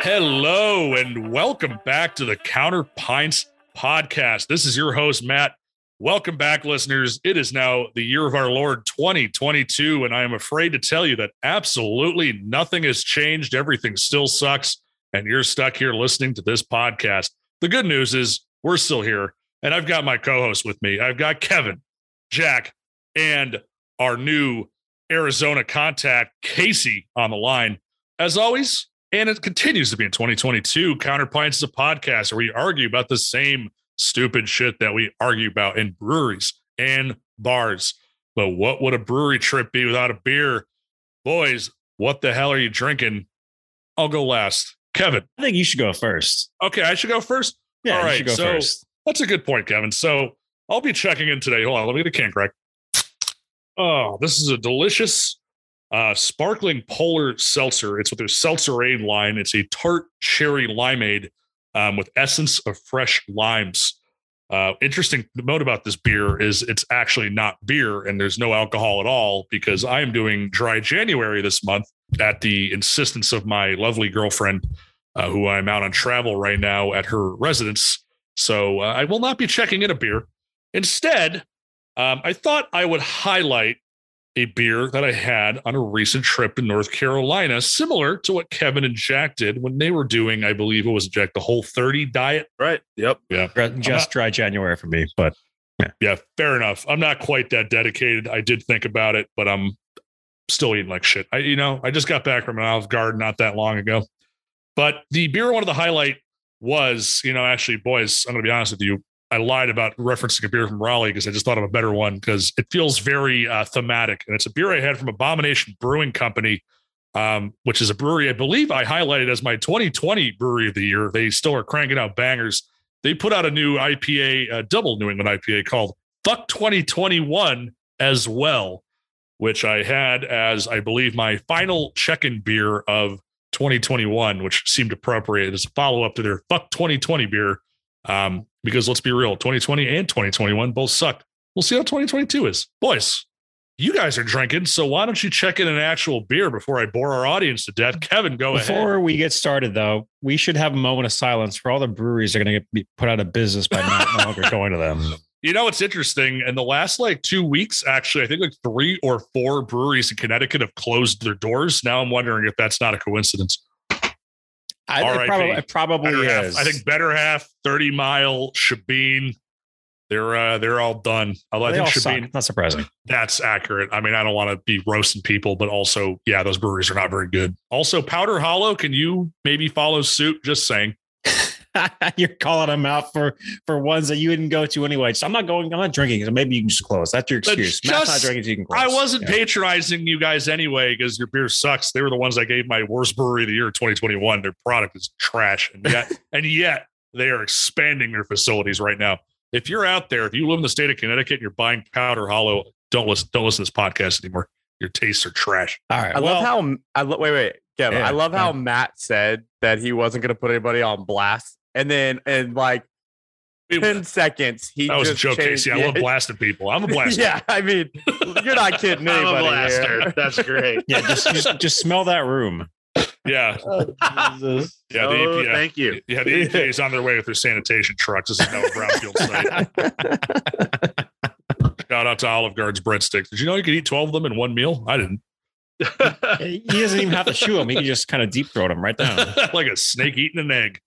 Hello and welcome back to the Counter Pints podcast. This is your host, Matt. Welcome back, listeners. It is now the year of our Lord 2022, and I am afraid to tell you that absolutely nothing has changed. Everything still sucks, and you're stuck here listening to this podcast. The good news is we're still here, and I've got my co-host with me. I've got Kevin, Jack, and our new Arizona contact, Casey, on the line. As always, and it continues to be in 2022, Counter Pints is a podcast where we argue about the same stupid shit that we argue about in breweries and bars. But what would a brewery trip be without a beer? Boys, what the hell are you drinking? I'll go last. Kevin. I think you should go first. Okay, I should go first? Yeah, all right, you should go first. That's a good point, Kevin. So I'll be checking in today. Hold on, let me get a can crack. Oh, this is a delicious sparkling polar seltzer. It's with their Seltzerade line. It's a tart cherry limeade with essence of fresh limes. Interesting note about this beer is it's actually not beer and there's no alcohol at all, because I am doing dry January this month at the insistence of my lovely girlfriend, who I'm out on travel right now at her residence. So I will not be checking in a beer. Instead, I thought I would highlight a beer that I had on a recent trip to North Carolina, similar to what Kevin and Jack did when they were doing, I believe it was, Jack, the Whole30 diet. Right. Yep. Yeah. Just dry January for me, but yeah, fair enough. I'm not quite that dedicated. I did think about it, but I'm still eating like shit. I just got back from an Olive Garden not that long ago. But the beer I wanted to highlight was, actually, boys, I'm going to be honest with you. I lied about referencing a beer from Raleigh because I just thought of a better one because it feels very thematic. And it's a beer I had from Abomination Brewing Company, which is a brewery I believe I highlighted as my 2020 brewery of the year. They still are cranking out bangers. They put out a new IPA, double New England IPA called Fuck 2021 as well, which I had as, I believe, my final check-in beer of 2021, which seemed appropriate as a follow-up to their Fuck 2020 beer. Because let's be real, 2020 and 2021 both sucked. We'll see how 2022 is. Boys, you guys are drinking, so why don't you check in an actual beer before I bore our audience to death? Kevin, go ahead. Before we get started, though, we should have a moment of silence for all the breweries that are going to be put out of business by not no longer going to them. It's interesting. In the last 2 weeks, actually, I think 3 or 4 breweries in Connecticut have closed their doors. Now I'm wondering if that's not a coincidence. It probably is. I think Better Half, 30 Mile, Shebeen, they're all done. I think Shebeen, suck. Not surprising. That's accurate. I mean, I don't want to be roasting people, but also, yeah, those breweries are not very good. Also, Powder Hollow, can you maybe follow suit? Just saying. You're calling them out for ones that you didn't go to anyway. So I'm not drinking. So maybe you can just close. That's your excuse. Matt's not drinking, so you can close. I wasn't patronizing you guys anyway because your beer sucks. They were the ones I gave my worst brewery of the year 2021. Their product is trash. And yet they are expanding their facilities right now. If you're out there, if you live in the state of Connecticut and you're buying Powder Hollow, don't listen to this podcast anymore. Your tastes are trash. All right. I love how wait, Kevin. Yeah, I love how Matt said that he wasn't going to put anybody on blast. And then in 10 seconds, that was a joke, Casey. I love blasting people. I'm a blaster. Yeah, I mean, you're not kidding anybody. I'm a blaster. Here. That's great. Yeah, just smell that room. Yeah. Jesus. Yeah, the EPA, thank you. Yeah, the EPA is on their way with their sanitation trucks. This is no brownfield site. Shout out to Olive Garden's breadsticks. Did you know you could eat 12 of them in one meal? I didn't. He doesn't even have to chew them. He can just kind of deep throat them right down. Like a snake eating an egg.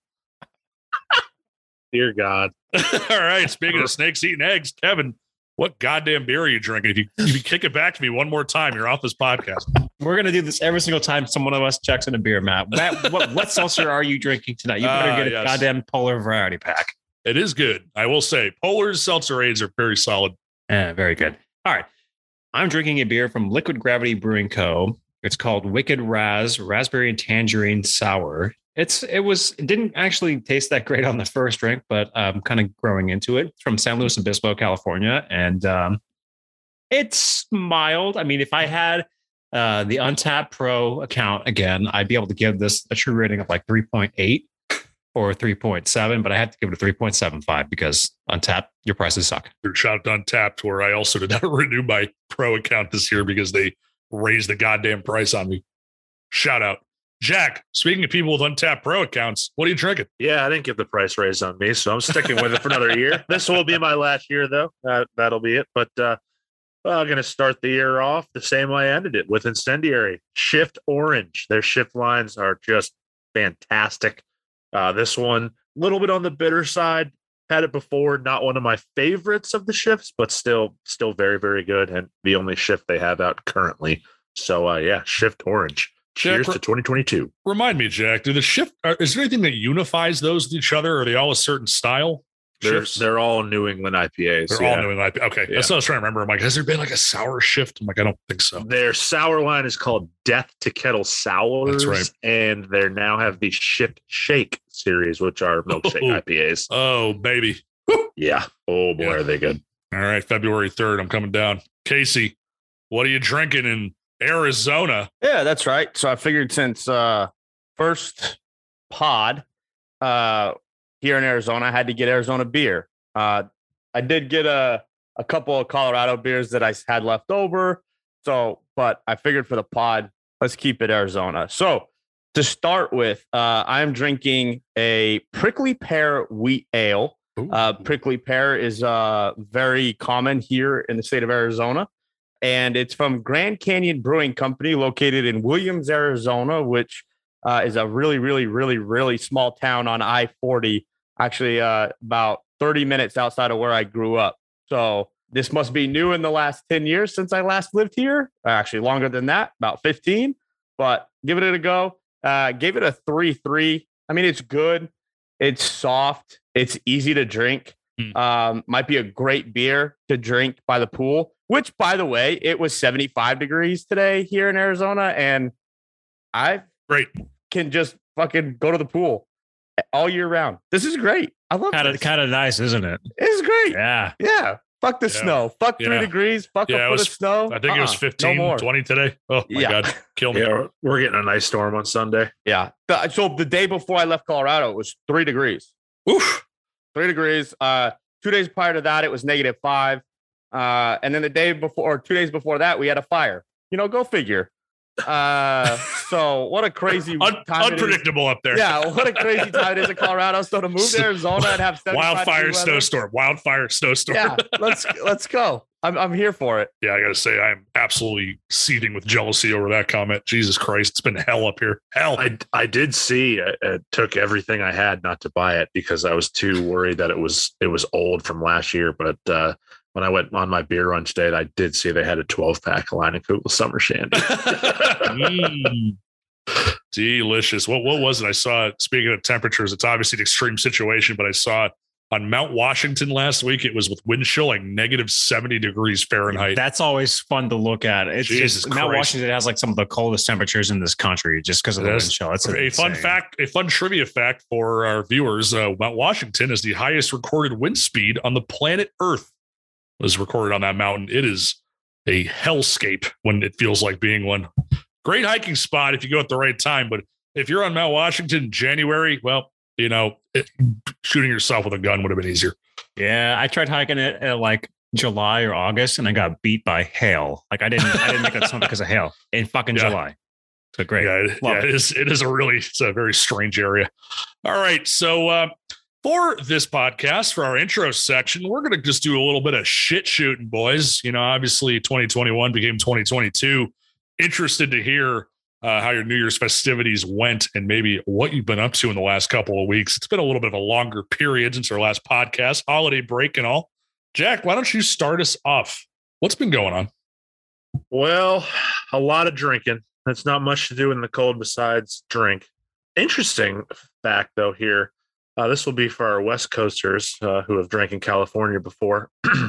Dear God. All right. Speaking of snakes eating eggs, Kevin, what goddamn beer are you drinking? If you kick it back to me one more time, you're off this podcast. We're going to do this every single time someone of us checks in a beer, Matt. What seltzer are you drinking tonight? You better get a goddamn Polar variety pack. It is good. I will say Polar's Seltzerades are very solid. Yeah, very good. All right. I'm drinking a beer from Liquid Gravity Brewing Co. It's called Wicked Raspberry and Tangerine Sour. It didn't actually taste that great on the first drink, but I'm kind of growing into it. It's from San Luis Obispo, California. And it's mild. I mean, if I had the Untapped Pro account again, I'd be able to give this a true rating of 3.8 or 3.7, but I had to give it a 3.75 because Untapped, your prices suck. Shout out to Untapped, where I also did not renew my Pro account this year because they raised the goddamn price on me. Shout out. Jack, speaking of people with untapped pro accounts, what are you drinking? Yeah, I didn't get the price raise on me, so I'm sticking with it for another year. This will be my last year, though. That'll be it. But I'm going to start the year off the same way I ended it, with Incendiary Shift Orange. Their shift lines are just fantastic. This one, a little bit on the bitter side. Had it before, not one of my favorites of the shifts, but still very, very good, and the only shift they have out currently. So yeah, Shift Orange. Cheers to 2022. Remind me, Jack, do the shift, is there anything that unifies those with each other? Or are they all a certain style? They're all New England IPAs. They're all New England IPAs. Okay. That's what I was trying to remember. I'm like, has there been like a sour shift? I'm like, I don't think so. Their sour line is called Death to Kettle Sours. That's right. And they now have the Shift Shake series, which are milkshake IPAs. Oh, baby. Yeah. Oh, boy, are they good. All right. February 3rd, I'm coming down. Casey, what are you drinking in Arizona? Yeah, that's right. So I figured since first pod here in Arizona, I had to get Arizona beer. I did get a couple of Colorado beers that I had left over. So, but I figured for the pod, let's keep it Arizona. So to start with, I'm drinking a prickly pear wheat ale. Prickly pear is very common here in the state of Arizona. And it's from Grand Canyon Brewing Company, located in Williams, Arizona, which is a really, really, really, really small town on I-40, actually about 30 minutes outside of where I grew up. So this must be new in the last 10 years since I last lived here. Actually, longer than that, about 15. But give it a go. Gave it a 3.3. I mean, it's good. It's soft. It's easy to drink. Might be a great beer to drink by the pool, which, by the way, it was 75 degrees today here in Arizona. And I can just fucking go to the pool all year round. This is great. I love it. Kind of nice, isn't it? It's great. Yeah. Yeah. Fuck the snow. Fuck 3 degrees. Fuck a foot of snow. I think it was 15, 20 today. Oh, my God. Kill me. Yeah, we're getting a nice storm on Sunday. Yeah. So the day before I left Colorado, it was 3 degrees. Oof. 3 degrees. 2 days prior to that, it was -5. And then the day before, or 2 days before that, we had a fire. Go figure. So what a crazy time unpredictable up there. Yeah, what a crazy time it is in Colorado. So to move to Arizona and have wildfire snowstorm. Yeah, let's go. I'm here for it. Yeah, I gotta say, I'm absolutely seething with jealousy over that comment. Jesus Christ, it's been hell up here. Hell. I did see it took everything I had not to buy it because I was too worried that it was old from last year. But when I went on my beer run today, I did see they had a 12-pack of Leinenkugel Summer Shandy. Delicious. What was it? I saw it. Speaking of temperatures, it's obviously an extreme situation, but I saw it on Mount Washington last week. It was with wind chill like -70 degrees Fahrenheit. That's always fun to look at. It's Jesus just Mount Washington has like some of the coldest temperatures in this country just because of the wind chill. It's a fun fact, a fun trivia fact for our viewers. Mount Washington is the highest recorded wind speed on the planet Earth. Was recorded on that mountain. It is a hellscape when it feels like being one. Great hiking spot if you go at the right time, but if you're on Mount Washington in January, well, shooting yourself with a gun would have been easier. Yeah, I tried hiking it at like July or August, and I got beat by hail. Like I didn't make that song because of hail in fucking July. So great. It's a very strange area. All right, so. For this podcast, for our intro section, we're going to just do a little bit of shit shooting, boys. Obviously 2021 became 2022. Interested to hear how your New Year's festivities went and maybe what you've been up to in the last couple of weeks. It's been a little bit of a longer period since our last podcast, holiday break and all. Jack, why don't you start us off? What's been going on? Well, a lot of drinking. That's not much to do in the cold besides drink. Interesting fact, though, here. This will be for our West Coasters who have drank in California before.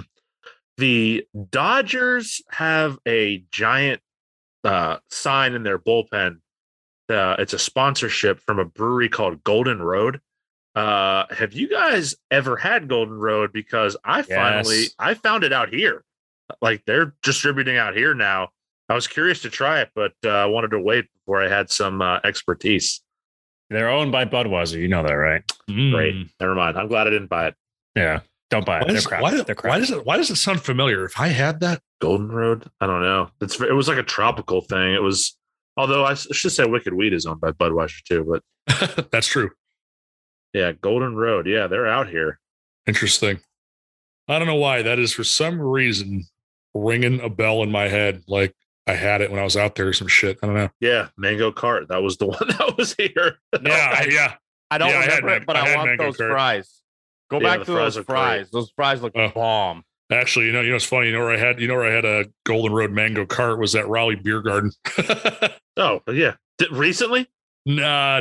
The Dodgers have a giant sign in their bullpen. It's a sponsorship from a brewery called Golden Road. Have you guys ever had Golden Road? Because I found it out here. Like they're distributing out here now. I was curious to try it, but I wanted to wait before I had some expertise. They're owned by Budweiser. You know that, right? Great. Never mind. I'm glad I didn't buy it. Yeah. Don't buy it. They're crap. Why does it sound familiar? If I had that Golden Road, I don't know. It was like a tropical thing. It was Although I should say Wicked Weed is owned by Budweiser too. But That's true. yeah, Golden Road. Yeah, they're out here. Interesting. I don't know why. That is for some reason ringing a bell in my head. Like I had it when I was out there or some shit. I don't know. Yeah, Mango Cart. That was the one that was here. Yeah. I don't Yeah, I remember had it, but I I had want Mango those Cart. fries. Go Yeah, back the to fries those are great. fries. Those fries look Oh. bomb. Actually, you know, it's funny. You know where I had a Golden Road Mango Cart was at Raleigh Beer Garden. Oh, yeah. Recently? Nah,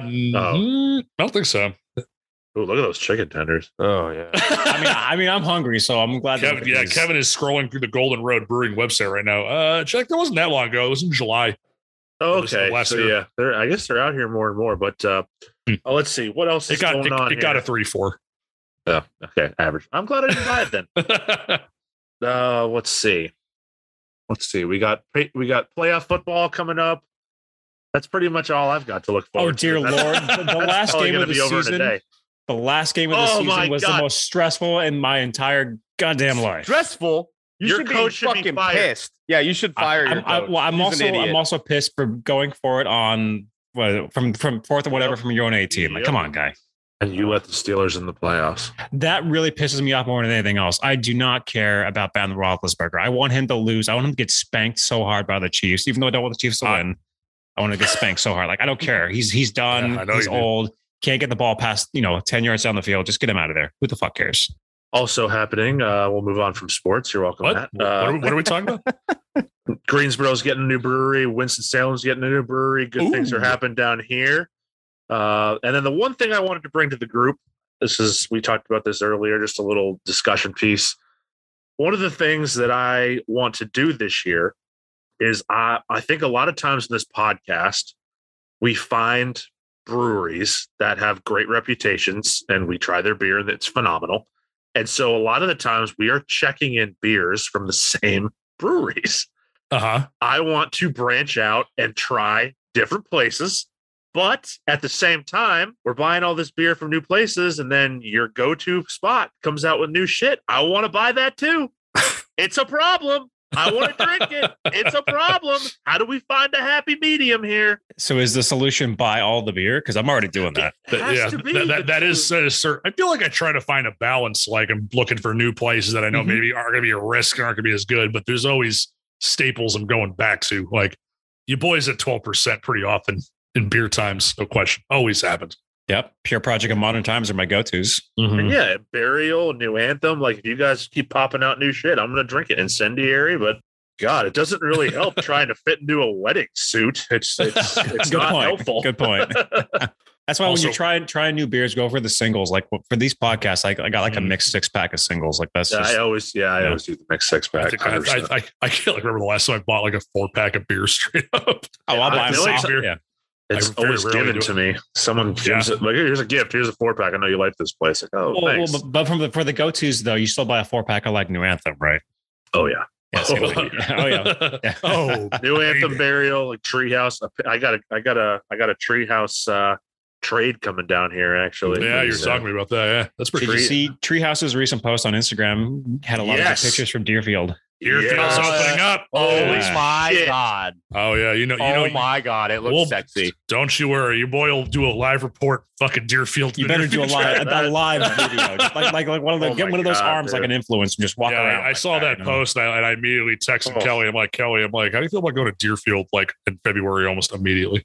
I don't think so. Oh, look at those chicken tenders. Oh yeah. I mean, I'm hungry, so I'm glad. to look Kevin, at these. Kevin is scrolling through the Golden Road Brewing website right now. Check, that wasn't that long ago. It was in July. Oh, This is okay. last So year. yeah, I guess they're out here more and more. But let's see what else is going on. It got a 3-4. Oh, okay, average. I'm glad I didn't buy it then. Let's see. We got playoff football coming up. That's pretty much all I've got to look Oh forward dear to. Lord! The last game of the season. Day. The last game of the Oh, my season was God. the most stressful in my entire goddamn life. Stressful. Your should coach should be fucking fired. pissed. Yeah, you should fire your coach. I'm also pissed for going for it on from fourth or whatever Yep. from your own A team. Like, Yep. come on, guy. And you let the Steelers in the playoffs. That really pisses me off more than anything else. I do not care about Ben Roethlisberger. I want him to lose. I want him to get spanked so hard by the Chiefs, even though I don't want the Chiefs to win. I want to get spanked so hard. Like, I don't care. He's done. Yeah, I know He's you do. old. Can't get the ball past 10 yards down the field. Just get him out of there. Who the fuck cares? Also happening. We'll move on from sports. You're welcome. What? Matt. What are we talking about? Greensboro's getting a new brewery. Winston-Salem's getting a new brewery. Good things are Ooh. happening down here. And then the one thing I wanted to bring to the group, we talked about this earlier, just a little discussion piece. One of the things that I want to do this year is I think a lot of times in this podcast, we find breweries that have great reputations and we try their beer and it's phenomenal. And so a lot of the times we are checking in beers from the same breweries. Uh-huh. I want to branch out and try different places. But at the same time, we're buying all this beer from new places, and then your go-to spot comes out with new shit. I want to buy that too. It's a problem. I want to drink it. It's a problem. How do we find a happy medium here? So is the solution buy all the beer? Because I'm already doing that. It has to be, but that is I feel like I try to find a balance. Like I'm looking for new places that I know Mhm. maybe aren't going to be a risk and aren't going to be as good, but there's always staples I'm going back to. Like you boys at 12% pretty often in beer times, no question. Always happens. Yep. Pure Project and Modern Times are my go-tos. And yeah, Burial, New Anthem. Like if you guys keep popping out new shit, I'm gonna drink it. Incendiary, but God, it doesn't really help trying to fit into a wedding suit. It's Good not point. helpful. Good point. That's why Also- when you try new beers, go for the singles. Like for these podcasts, I got like a mixed 6-pack of singles. Like that's Yeah, just I always do the mixed six I, pack. think I can't like remember the last time I bought like a 4-pack of beer straight up. I'll buy I them. feel like soft. beer- Yeah. It's I very always rarely given do to me. Someone gives Yeah. it like, here's a gift. Here's a 4-pack. I know you like this place. Like, oh, thanks. But for the go-tos though, you still buy a 4-pack of like New Anthem, right? Oh yeah. Yeah, same with me. Oh yeah. Yeah. Oh, New Anthem, baby. Burial, like Treehouse. I got a Treehouse trade coming down here. Actually, Yeah, you're So- talking to me about that. Yeah, that's pretty Did you great. see Treehouse's recent post on Instagram had a lot of Yes. good pictures from Deerfield? Deerfield's Yeah. opening up. Oh Yeah. my Shit. God. Oh yeah, you know, Oh my God. It looks Well, sexy. Don't you worry, your boy will do a live report. Fucking Deerfield. You better do a live That- video, just like one of the Oh get my one of those God, arms like dude. an influencer, and just walk Yeah, around. I like saw that you know? post and I immediately texted Oh. Kelly. I'm like, how do you feel about going to Deerfield like in February almost immediately?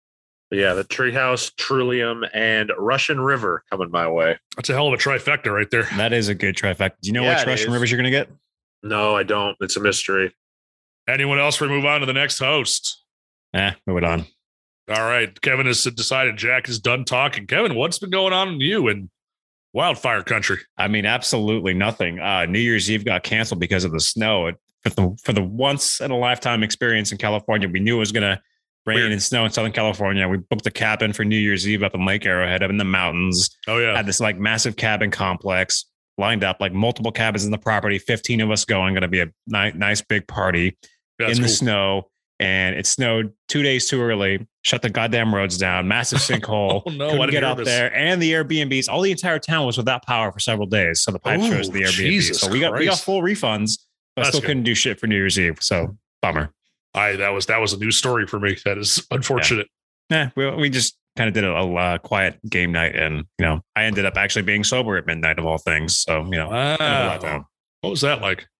Yeah, the Treehouse, Trillium, and Russian River coming my way. That's a hell of a trifecta right there. That is a good trifecta. Do you know Yeah, which it Russian is. rivers you're going to get? No, I don't. It's a mystery. Anyone else? We move on to the next host. Move it on. All right, Kevin has decided Jack is done talking. Kevin, what's been going on in you in wildfire country? I mean, absolutely nothing. New Year's Eve got canceled because of the snow. For the once in a lifetime experience in California, we knew it was going to rain Weird. and snow in Southern California. We booked a cabin for New Year's Eve up in Lake Arrowhead, up in the mountains. Oh yeah, Had this like massive cabin complex lined up, like multiple cabins in the property. 15 of us going. Going to be a nice big party That's in the cool. snow. And it snowed 2 days too early. Shut the goddamn roads down. Massive sinkhole. Oh, no, I Couldn't didn't get hear out this. there. And the Airbnbs. All the entire town was without power for several days. So the pipe Oh, froze to the Airbnb. Jesus So we got Christ. full refunds, but That's still good. couldn't do shit for New Year's Eve. So bummer. That was a new story for me. That is unfortunate. Yeah, we just kind of did a quiet game night, and I ended up actually being sober at midnight of all things. So kind of a letdown. What was that like?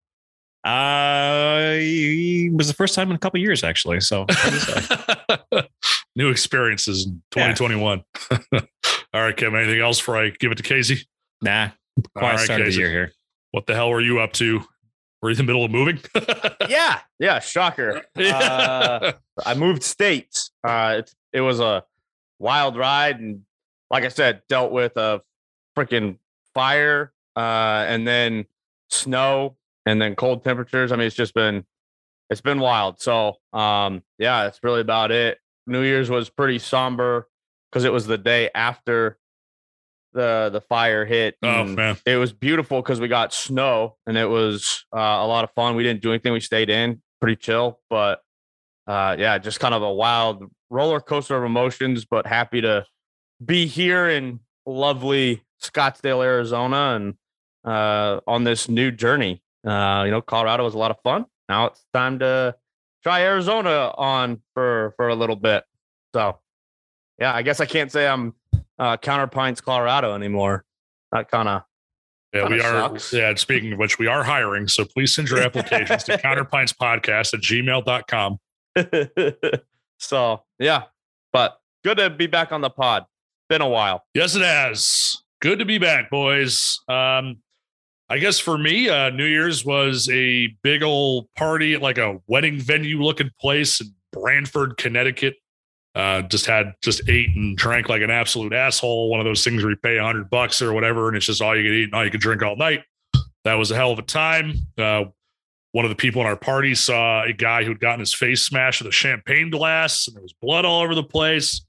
It was the first time in a couple of years, actually. So new experiences in 2021. All right, Kevin. Anything else before I give it to Casey? Nah. Quiet start of the year here. What the hell were you up to? Were you in the middle of moving? Yeah. Shocker. I moved states. It was a wild ride, and like I said, dealt with a freaking fire, and then snow, and then cold temperatures. I mean, it's been wild. So, that's really about it. New Year's was pretty somber because it was the day after the fire hit. Oh man, it was beautiful because we got snow, and it was a lot of fun. We didn't do anything. We stayed in, pretty chill, but just kind of a wild roller coaster of emotions, but happy to be here in lovely Scottsdale, Arizona, and on this new journey. Colorado was a lot of fun. Now it's time to try Arizona on for a little bit. So, I guess I can't say I'm Counterpints, Colorado anymore. That kind of we sucks. are. Yeah, speaking of which, we are hiring. So please send your applications to counterpintspodcast@gmail.com. So, but good to be back on the pod. Been a while. Yes, it has. Good to be back, boys. I guess for me, New Year's was a big old party at like a wedding venue looking place in Branford, Connecticut. Just ate and drank like an absolute asshole. One of those things where you pay $100 or whatever, and it's just all you can eat and all you can drink all night. That was a hell of a time. One of the people in our party saw a guy who'd gotten his face smashed with a champagne glass, and there was blood all over the place.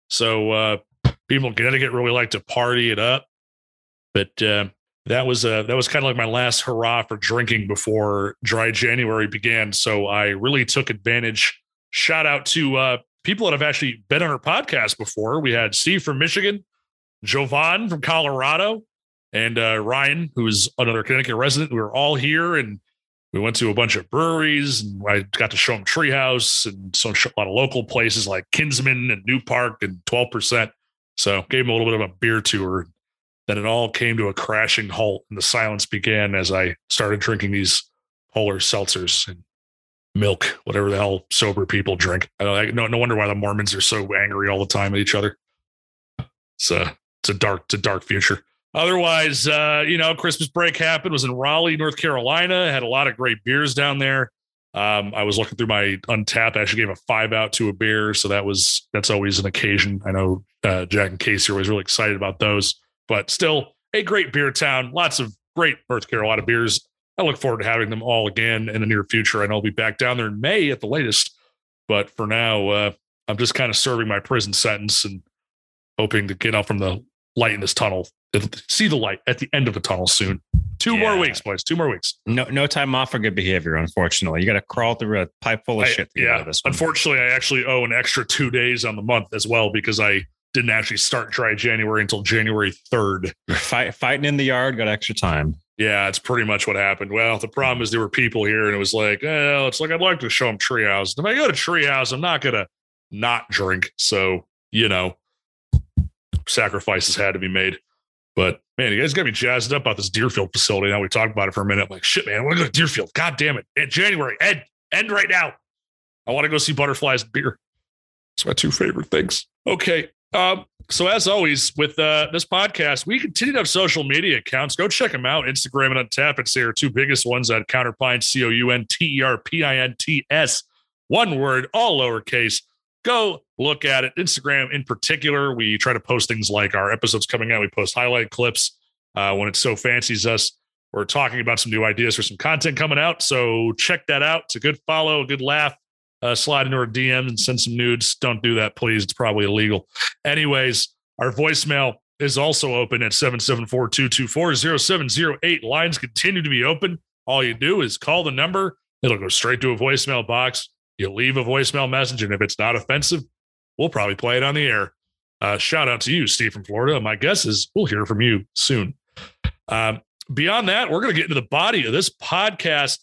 So people in Connecticut really like to party it up. But that was kind of like my last hurrah for drinking before dry January began. So I really took advantage. Shout out to people that have actually been on our podcast before. We had Steve from Michigan, Jovan from Colorado, and Ryan, who is another Connecticut resident. We were all here, and we went to a bunch of breweries, and I got to show them Treehouse and a lot of local places like Kinsman and New Park and 12%. So gave them a little bit of a beer tour. Then it all came to a crashing halt, and the silence began as I started drinking these polar seltzers and milk, whatever the hell sober people drink. No wonder why the Mormons are so angry all the time at each other. It's a dark future. Otherwise, Christmas break happened. Was in Raleigh, North Carolina. Had a lot of great beers down there. I was looking through my Untapped. I actually gave a 5 out to a beer, so that's always an occasion. I know Jack and Casey are always really excited about those, but still a great beer town. Lots of great North Carolina beers. I look forward to having them all again in the near future. I know I'll be back down there in May at the latest, but for now, I'm just kind of serving my prison sentence and hoping to get out from the light in this tunnel, see the light at the end of the tunnel soon. 2 more weeks, boys. 2 more weeks. No time off for good behavior, unfortunately. You got to crawl through a pipe full of shit to get out of this one. Unfortunately, I actually owe an extra 2 days on the month as well because I didn't actually start dry January until January 3rd. Fighting in the yard, got extra time. Yeah, that's pretty much what happened. Well, the problem is there were people here, and it was like, it's like I'd like to show them Treehouse. If I go to Treehouse, I'm not going to not drink. So, sacrifices had to be made. But man, you guys got me jazzed up about this Deerfield facility. Now we talked about it for a minute. I'm like, shit, man, I want to go to Deerfield. God damn it. In January, end right now. I want to go see butterflies and beer. It's my 2 favorite things. Okay. So as always with this podcast, we continue to have social media accounts. Go check them out. Instagram and Untapped. It's our 2 biggest ones at Counterpints, COUNTERPINTS. One word, all lowercase. Go look at it. Instagram in particular, we try to post things like our episodes coming out. We post highlight clips when it so fancies us. We're talking about some new ideas for some content coming out. So check that out. It's a good follow, a good laugh. Slide into our DM and send some nudes. Don't do that, please. It's probably illegal. Anyways, our voicemail is also open at 774-224-0708. Lines continue to be open. All you do is call the number. It'll go straight to a voicemail box. You leave a voicemail message, and if it's not offensive, we'll probably play it on the air. Shout out to you, Steve from Florida. My guess is we'll hear from you soon. Beyond that, we're going to get into the body of this podcast.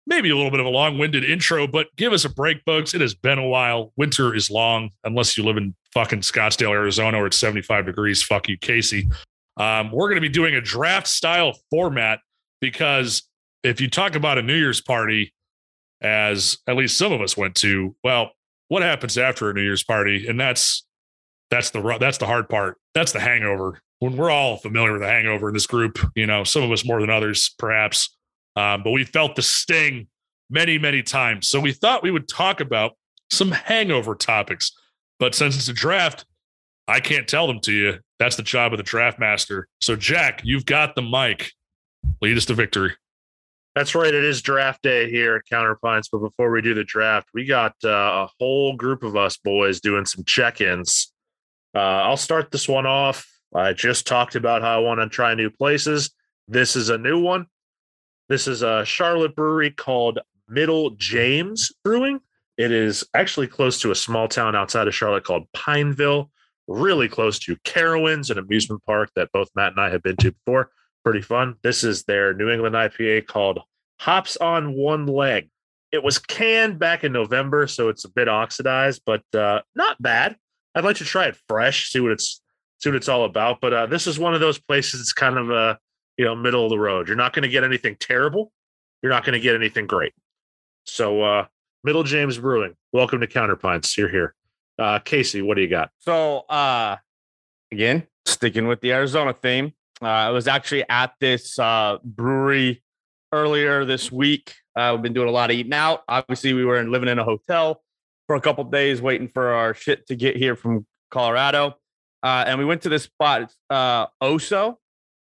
maybe a little bit of a long-winded intro, but give us a break, folks. It has been a while. Winter is long, unless you live in fucking Scottsdale, Arizona, where it's 75 degrees. Fuck you, Casey. We're going to be doing a draft-style format because if you talk about a New Year's party, as at least some of us went to, well, what happens after a New Year's party? And that's the hard part. That's the hangover. When we're all familiar with the hangover in this group, some of us more than others, perhaps. But we felt the sting many, many times. So we thought we would talk about some hangover topics. But since it's a draft, I can't tell them to you. That's the job of the draft master. So, Jack, you've got the mic. Lead us to victory. That's right. It is draft day here at Counterpoints. But before we do the draft, we got a whole group of us boys doing some check-ins. I'll start this one off. I just talked about how I want to try new places. This is a new one. This is a Charlotte brewery called Middle James Brewing. It is actually close to a small town outside of Charlotte called Pineville, really close to Carowinds, an amusement park that both Matt and I have been to before. Pretty fun. This is their New England IPA called Hops on One Leg. It was canned back in November, so it's a bit oxidized, but not bad. I'd like to try it fresh, see what it's all about. But this is one of those places. It's kind of middle of the road. You're not going to get anything terrible. You're not going to get anything great. So Middle James Brewing, welcome to Counterpoints. You're here. Casey, what do you got? So again, sticking with the Arizona theme, I was actually at this brewery earlier this week. We've been doing a lot of eating out. Obviously, we were living in a hotel for a couple of days, waiting for our shit to get here from Colorado. And we went to this spot. It's OHSO,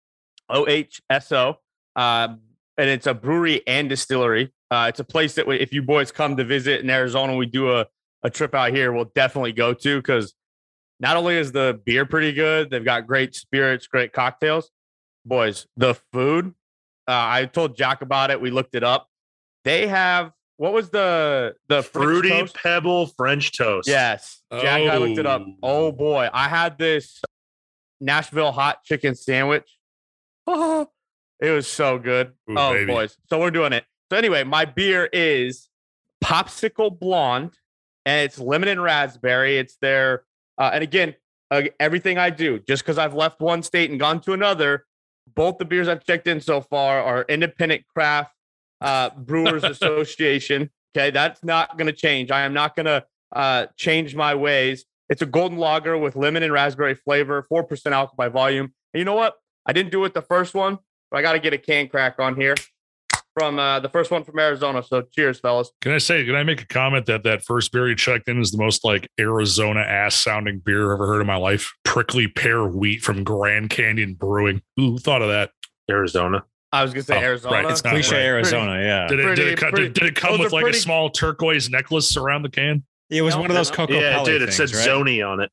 OHSO. And it's a brewery and distillery. It's a place that if you boys come to visit in Arizona, we do a trip out here, we'll definitely go to, because not only is the beer pretty good, they've got great spirits, great cocktails. Boys, the food, I told Jack about it. We looked it up. They have, what was the Fruity Pebble French toast? Yes. Jack, I looked it up. Oh boy. I had this Nashville hot chicken sandwich. Oh, it was so good. Ooh, baby. Boys. So we're doing it. So anyway, my beer is Popsicle Blonde, and it's lemon and raspberry. It's their, and again, everything I do, just because I've left one state and gone to another, both the beers I've checked in so far are Independent Craft Brewers Association. Okay, that's not going to change. I am not going to change my ways. It's a golden lager with lemon and raspberry flavor, 4% alcohol by volume. And you know what? I didn't do it the first one, but I got to get a can crack on here from the first one from Arizona. So cheers, fellas. Can I make a comment that first beer you checked in is the most like Arizona ass sounding beer I've ever heard in my life? Prickly Pear Wheat from Grand Canyon Brewing. Who thought of that? Arizona. I was going to say Arizona. Right. It's not Cliche right. Arizona, yeah. Did it come with like a small turquoise necklace around the can? It was one of those Coco Yeah, Pelli dude, it things, said right? Zoni on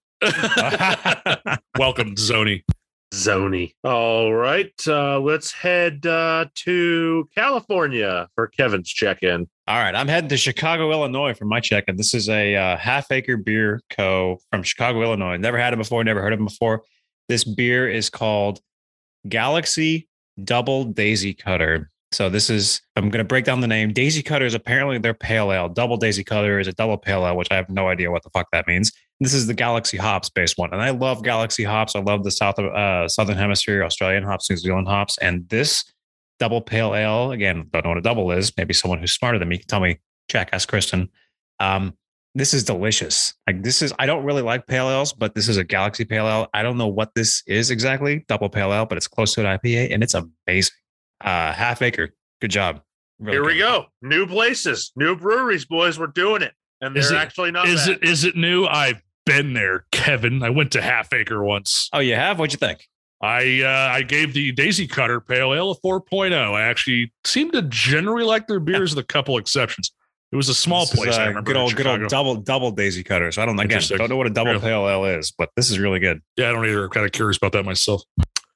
it. Welcome, Zoni. Zoni. All right. Let's head to California for Kevin's check-in. All right. I'm heading to Chicago, Illinois for my check-in. This is a Half Acre Beer Co. from Chicago, Illinois. Never had it before. Never heard of it before. This beer is called Galaxy Double Daisy Cutter. So this is, I'm going to break down the name. Daisy Cutter is apparently their pale ale. Double Daisy Cutter is a double pale ale, which I have no idea what the fuck that means. This is the Galaxy hops based one. And I love Galaxy hops. I love the Southern Hemisphere, Australian hops, New Zealand hops. And this double pale ale, again, don't know what a double is. Maybe someone who's smarter than me can tell me. Jack, ask Kristen. This is delicious. I don't really like pale ales, but this is a Galaxy pale ale. I don't know what this is exactly, double pale ale, but it's close to an IPA and it's amazing. Half Acre. Good job. Really Here good. we go. New places, new breweries, boys. We're doing it. And they're actually not bad. Is it new? I've been there, Kevin. I went to Half Acre once. Oh, you have? What'd you think? I gave the Daisy Cutter Pale Ale a 4.0. I actually seem to generally like their beers with a couple exceptions. It was a small This place. is, I remember. good in old Chicago. double Daisy Cutter. So I don't Interesting. know what a double Really? pale ale is, but this is really good. Yeah, I don't either. I'm kind of curious about that myself.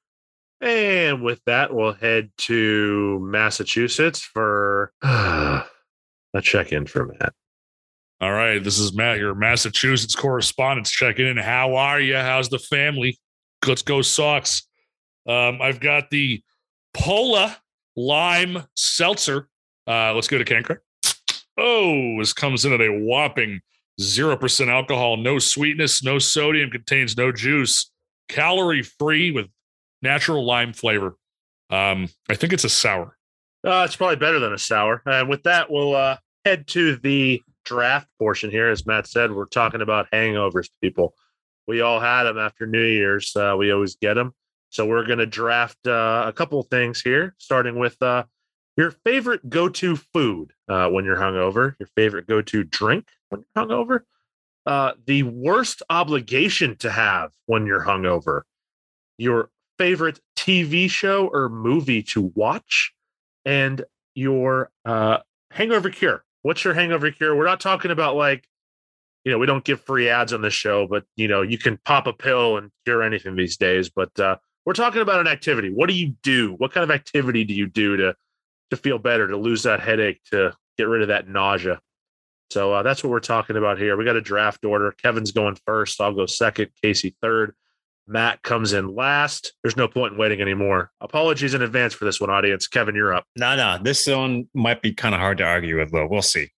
And with that, we'll head to Massachusetts for a check-in for Matt. All right, this is Matt, your Massachusetts correspondent checking in. How are you? How's the family? Let's go Sox. I've got the Pola Lime Seltzer Let's go to Cancra. Oh, this comes in at a whopping 0% alcohol, no sweetness, no sodium, contains no juice, calorie free with natural lime flavor. I think it's a sour. It's probably better than a sour. And with that, we'll head to the draft portion here. As Matt said, we're talking about hangovers, people. We all had them after New Year's. We always get them. So we're going to draft a couple of things here, starting with your favorite go-to food when you're hungover, your favorite go-to drink when you're hungover, the worst obligation to have when you're hungover, your favorite TV show or movie to watch, and your hangover cure. What's your hangover cure? We're not talking about we don't give free ads on this show, but you can pop a pill and cure anything these days. But we're talking about an activity. What do you do? What kind of activity do you do to feel better, to lose that headache, to get rid of that nausea? So that's what we're talking about here. We got a draft order. Kevin's going first. I'll go second. Casey third. Matt comes in last. There's no point in waiting anymore. Apologies in advance for this one, audience. Kevin, you're up. No. This one might be kind of hard to argue with, though. We'll see.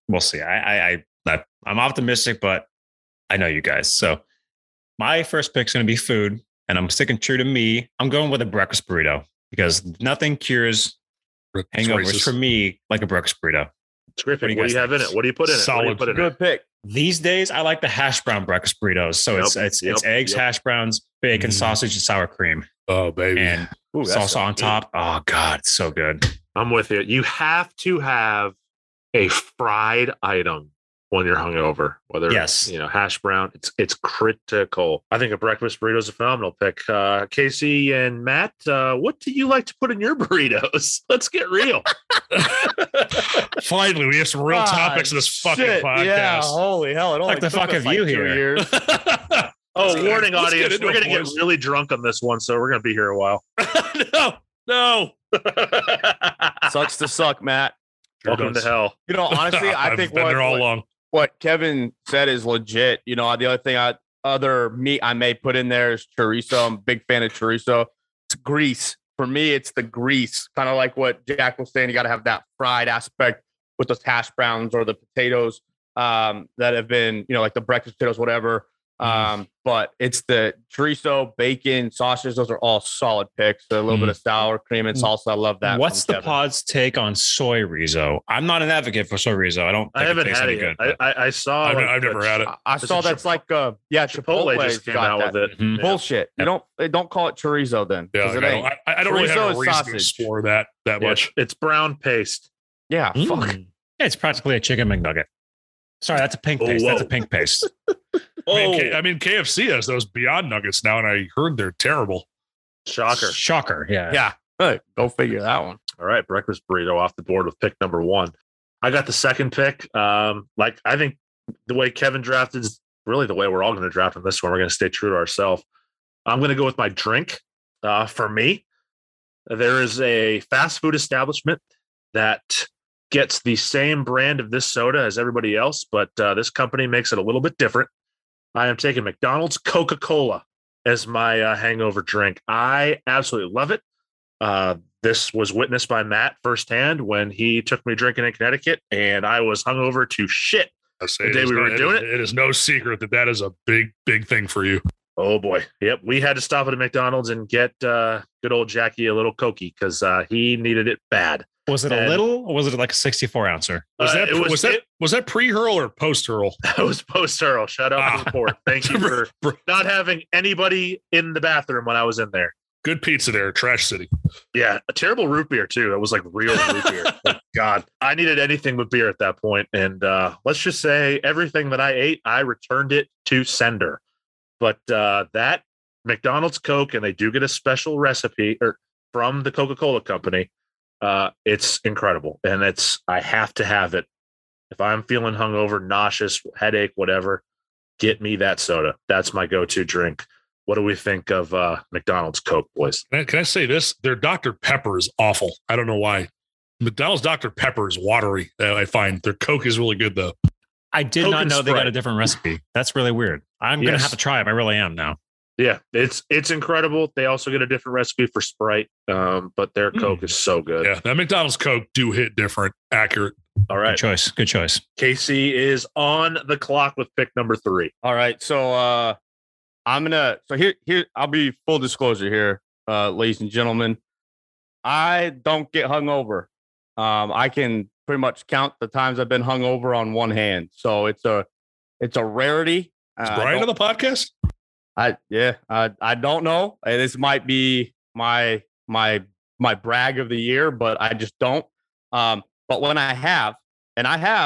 I'm optimistic, but I know you guys. So my first pick is going to be food, and I'm sticking true to me. I'm going with a breakfast burrito because nothing cures hangovers for me like a breakfast burrito. It's great. What do you have in it? What do you put in it? Solid. Good pick. These days, I like the hash brown breakfast burritos. So it's eggs, hash browns, bacon, sausage, and sour cream. Oh, baby. And salsa on top. Oh, God, it's so good. I'm with you. You have to have a fried item when you're hungover, whether it's hash brown. It's critical. I think a breakfast burrito is a phenomenal pick. Casey and Matt, what do you like to put in your burritos? Let's get real. Finally, we have some real topics in this fucking podcast. Yeah, holy hell! It only like the fuck of you here. Warning, audience, we're gonna get really drunk on this one, so we're gonna be here a while. No. Sucks to suck, Matt. Welcome to hell. Honestly, I think been there all along. What Kevin said is legit. The other thing other meat I may put in there is chorizo. I'm a big fan of chorizo. It's grease. For me, it's the grease. Kind of like what Jack was saying. You got to have that fried aspect with those hash browns or the potatoes that have been, like the breakfast potatoes, whatever. But it's the chorizo, bacon, sausage. Those are all solid picks. A little bit of sour cream and salsa. I love that. What's the pod's take on soy rizo? I'm not an advocate for soy rizo. I haven't had it yet. I saw. I've never had it. I saw that's Chipotle just came out with it. Mm-hmm. Bullshit. You don't call it chorizo then. Yeah, I don't really have a reason to explore that much. It's brown paste. Yeah, fuck. Yeah, it's practically a chicken McNugget. Sorry, that's a pink paste. That's a pink paste. I mean, KFC has those Beyond Nuggets now, and I heard they're terrible. Shocker. Yeah. Yeah. Hey, go figure that one. All right. Breakfast burrito off the board with pick number 1. I got the second pick. I think the way Kevin drafted is really the way we're all going to draft on this one. We're going to stay true to ourselves. I'm going to go with my drink. For me, there is a fast food establishment that gets the same brand of this soda as everybody else, but this company makes it a little bit different. I am taking McDonald's Coca-Cola as my hangover drink. I absolutely love it. This was witnessed by Matt firsthand when he took me drinking in Connecticut, and I was hungover to shit the day we were doing it. It is no secret that is a big, big thing for you. Oh, boy. Yep. We had to stop at a McDonald's and get good old Jackie a little Cokie because he needed it bad. Was it a little, or was it like a 64 ouncer? Was that pre-hurl or post-hurl? It was post-hurl. Shout out to the report. Thank you for not having anybody in the bathroom when I was in there. Good pizza there, Trash City. Yeah, a terrible root beer too. It was like real root beer. Like, God, I needed anything but beer at that point. And let's just say everything that I ate, I returned it to sender. But that McDonald's Coke, and they do get a special recipe from the Coca-Cola company. It's incredible, and I have to have it. If I'm feeling hungover, nauseous, headache, whatever, get me that soda. That's my go-to drink. What do we think of McDonald's Coke, boys? Can I say this? Their Dr. Pepper is awful. I don't know why. McDonald's Dr. Pepper is watery. I find their Coke is really good, though. I did not know they got a different recipe. That's really weird. I'm going to have to try it. I really am now. Yeah, it's incredible. They also get a different recipe for Sprite, but their Coke is so good. Yeah, that McDonald's Coke do hit different, accurate. All Good right, choice. Good choice. Casey is on the clock with pick number 3. All right. So here I'll be full disclosure here, ladies and gentlemen. I don't get hungover. I can pretty much count the times I've been hungover on one hand. So it's a rarity. Is Brian on the podcast? I don't know. This might be my brag of the year, but I just don't. But when I have, and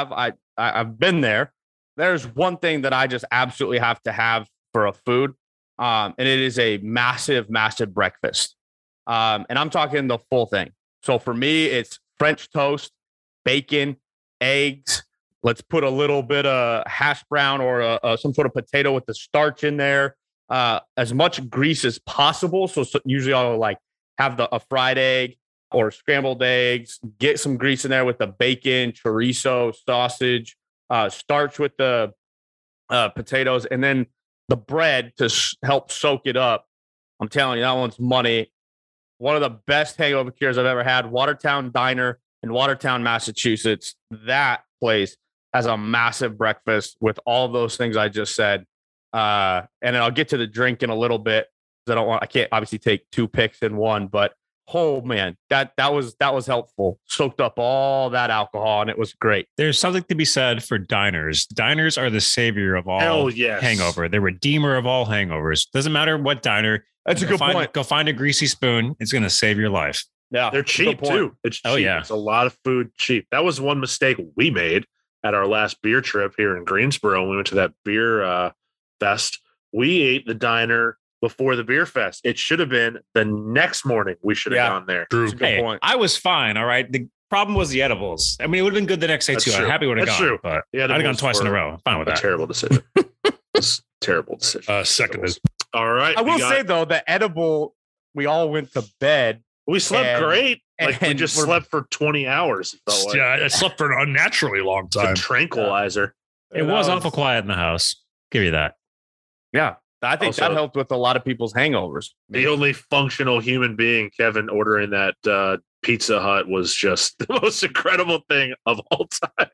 I've been there. There's one thing that I just absolutely have to have for a food, and it is a massive, massive breakfast. And I'm talking the full thing. So for me, it's French toast, bacon, eggs. Let's put a little bit of hash brown or some sort of potato with the starch in there. As much grease as possible. So usually I'll like have a fried egg or scrambled eggs, get some grease in there with the bacon, chorizo, sausage, starch with the potatoes, and then the bread to help soak it up. I'm telling you, that one's money. One of the best hangover cures I've ever had. Watertown Diner in Watertown, Massachusetts. That place has a massive breakfast with all of those things I just said. And then I'll get to the drink in a little bit. I can't obviously take 2 picks in one, but oh man, that was helpful. Soaked up all that alcohol and it was great. There's something to be said for diners. Diners are the savior of all hangover. The redeemer of all hangovers. Doesn't matter what diner. That's a good point. Go find a greasy spoon. It's going to save your life. Yeah, they're cheap too. It's cheap. Oh yeah, it's a lot of food cheap. That was one mistake we made at our last beer trip here in Greensboro. When we went to that beer fest. We ate the diner before the beer fest. It should have been the next morning. We should have gone there. True. Good point. I was fine. All right. The problem was the edibles. I mean, it would have been good the next day too. I'm happy would have gone. True. But I'd have gone twice in a row. I'm fine with that. Terrible decision. It's terrible decision. Seconded. All right. I will say though, the edible, we all went to bed. We slept great. Like we just slept for 20 hours. It felt like. Yeah, I slept for an unnaturally long time. It's a tranquilizer. It was awful quiet in the house. Give you that. Yeah. I think that helped with a lot of people's hangovers. The only functional human being, Kevin, ordering that Pizza Hut was just the most incredible thing of all time.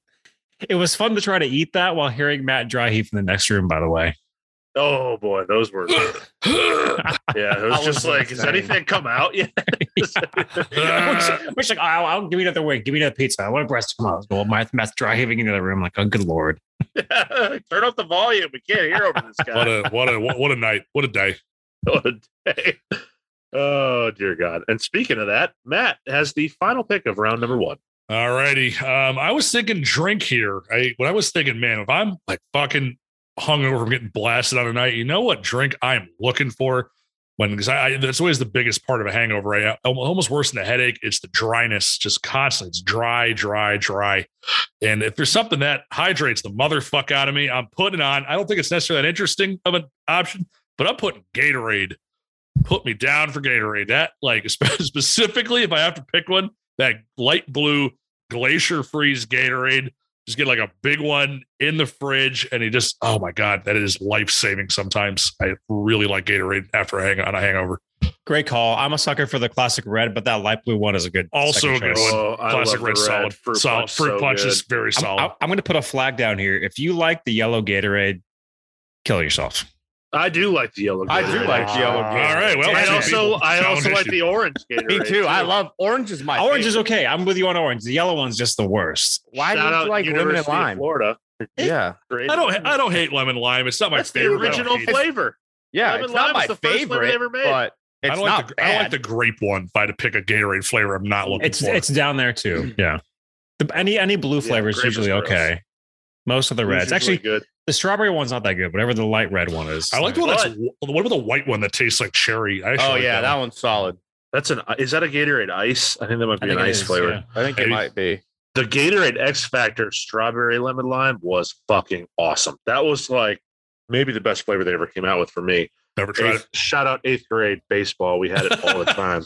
It was fun to try to eat that while hearing Matt dry heave in the next room, by the way. Oh boy, those were yeah. It was just like, has anything come out yet? We're like, I'll give me another wing, give me another pizza. I want a breast to come out. Well, Matt's dry heaving into the room. Like, oh, good lord. Turn off the volume. We can't hear over this guy. What a night. What a day. What a day. Oh dear God. And speaking of that, Matt has the final pick of round number 1. All righty. I was thinking drink here. When I was thinking, man, if I'm like fucking hungover from getting blasted on a night, you know what drink I'm looking for? Because that's always the biggest part of a hangover. Almost worse than a headache. It's the dryness, just constantly. It's dry. And if there's something that hydrates the motherfuck out of me, I'm putting it on. I don't think it's necessarily that interesting of an option, but I'm putting Gatorade. Put me down for Gatorade. That, like, specifically, if I have to pick one, that light blue Glacier Freeze Gatorade. Just get like a big one in the fridge, and oh my God, that is life-saving sometimes. I really like Gatorade after on a hangover. Great call. I'm a sucker for the classic red, but that light blue one is a good also a good one. Classic red, solid. Fruit punch is very solid. I'm going to put a flag down here. If you like the yellow Gatorade, kill yourself. I do like the yellow Gatorade. I do like the yellow Gatorade. All right. Well, I also like the orange Gatorade. Me too. I love orange. Is my orange favorite. is okay. I'm with you on orange. The yellow one's just the worst. Why do you like lemon and lime? Florida. Yeah. I don't hate lemon lime. It's not my favorite. The original flavor. Yeah, lemon it's not my favorite, but it's not bad. I like the grape one. If I had to pick a Gatorade flavor, I'm not looking for. It's down there too. Yeah. Any blue flavor is usually okay. Most of the reds. Actually, good. The strawberry one's not that good. Whatever the light red one is. I like the one what about the white one that tastes like cherry? That one's solid. Is that a Gatorade Ice? I think that might be an ice flavor. Yeah. I think it might be. The Gatorade X Factor strawberry lemon lime was fucking awesome. That was like maybe the best flavor they ever came out with for me. Never tried it. Shout out 8th grade baseball. We had it all the time.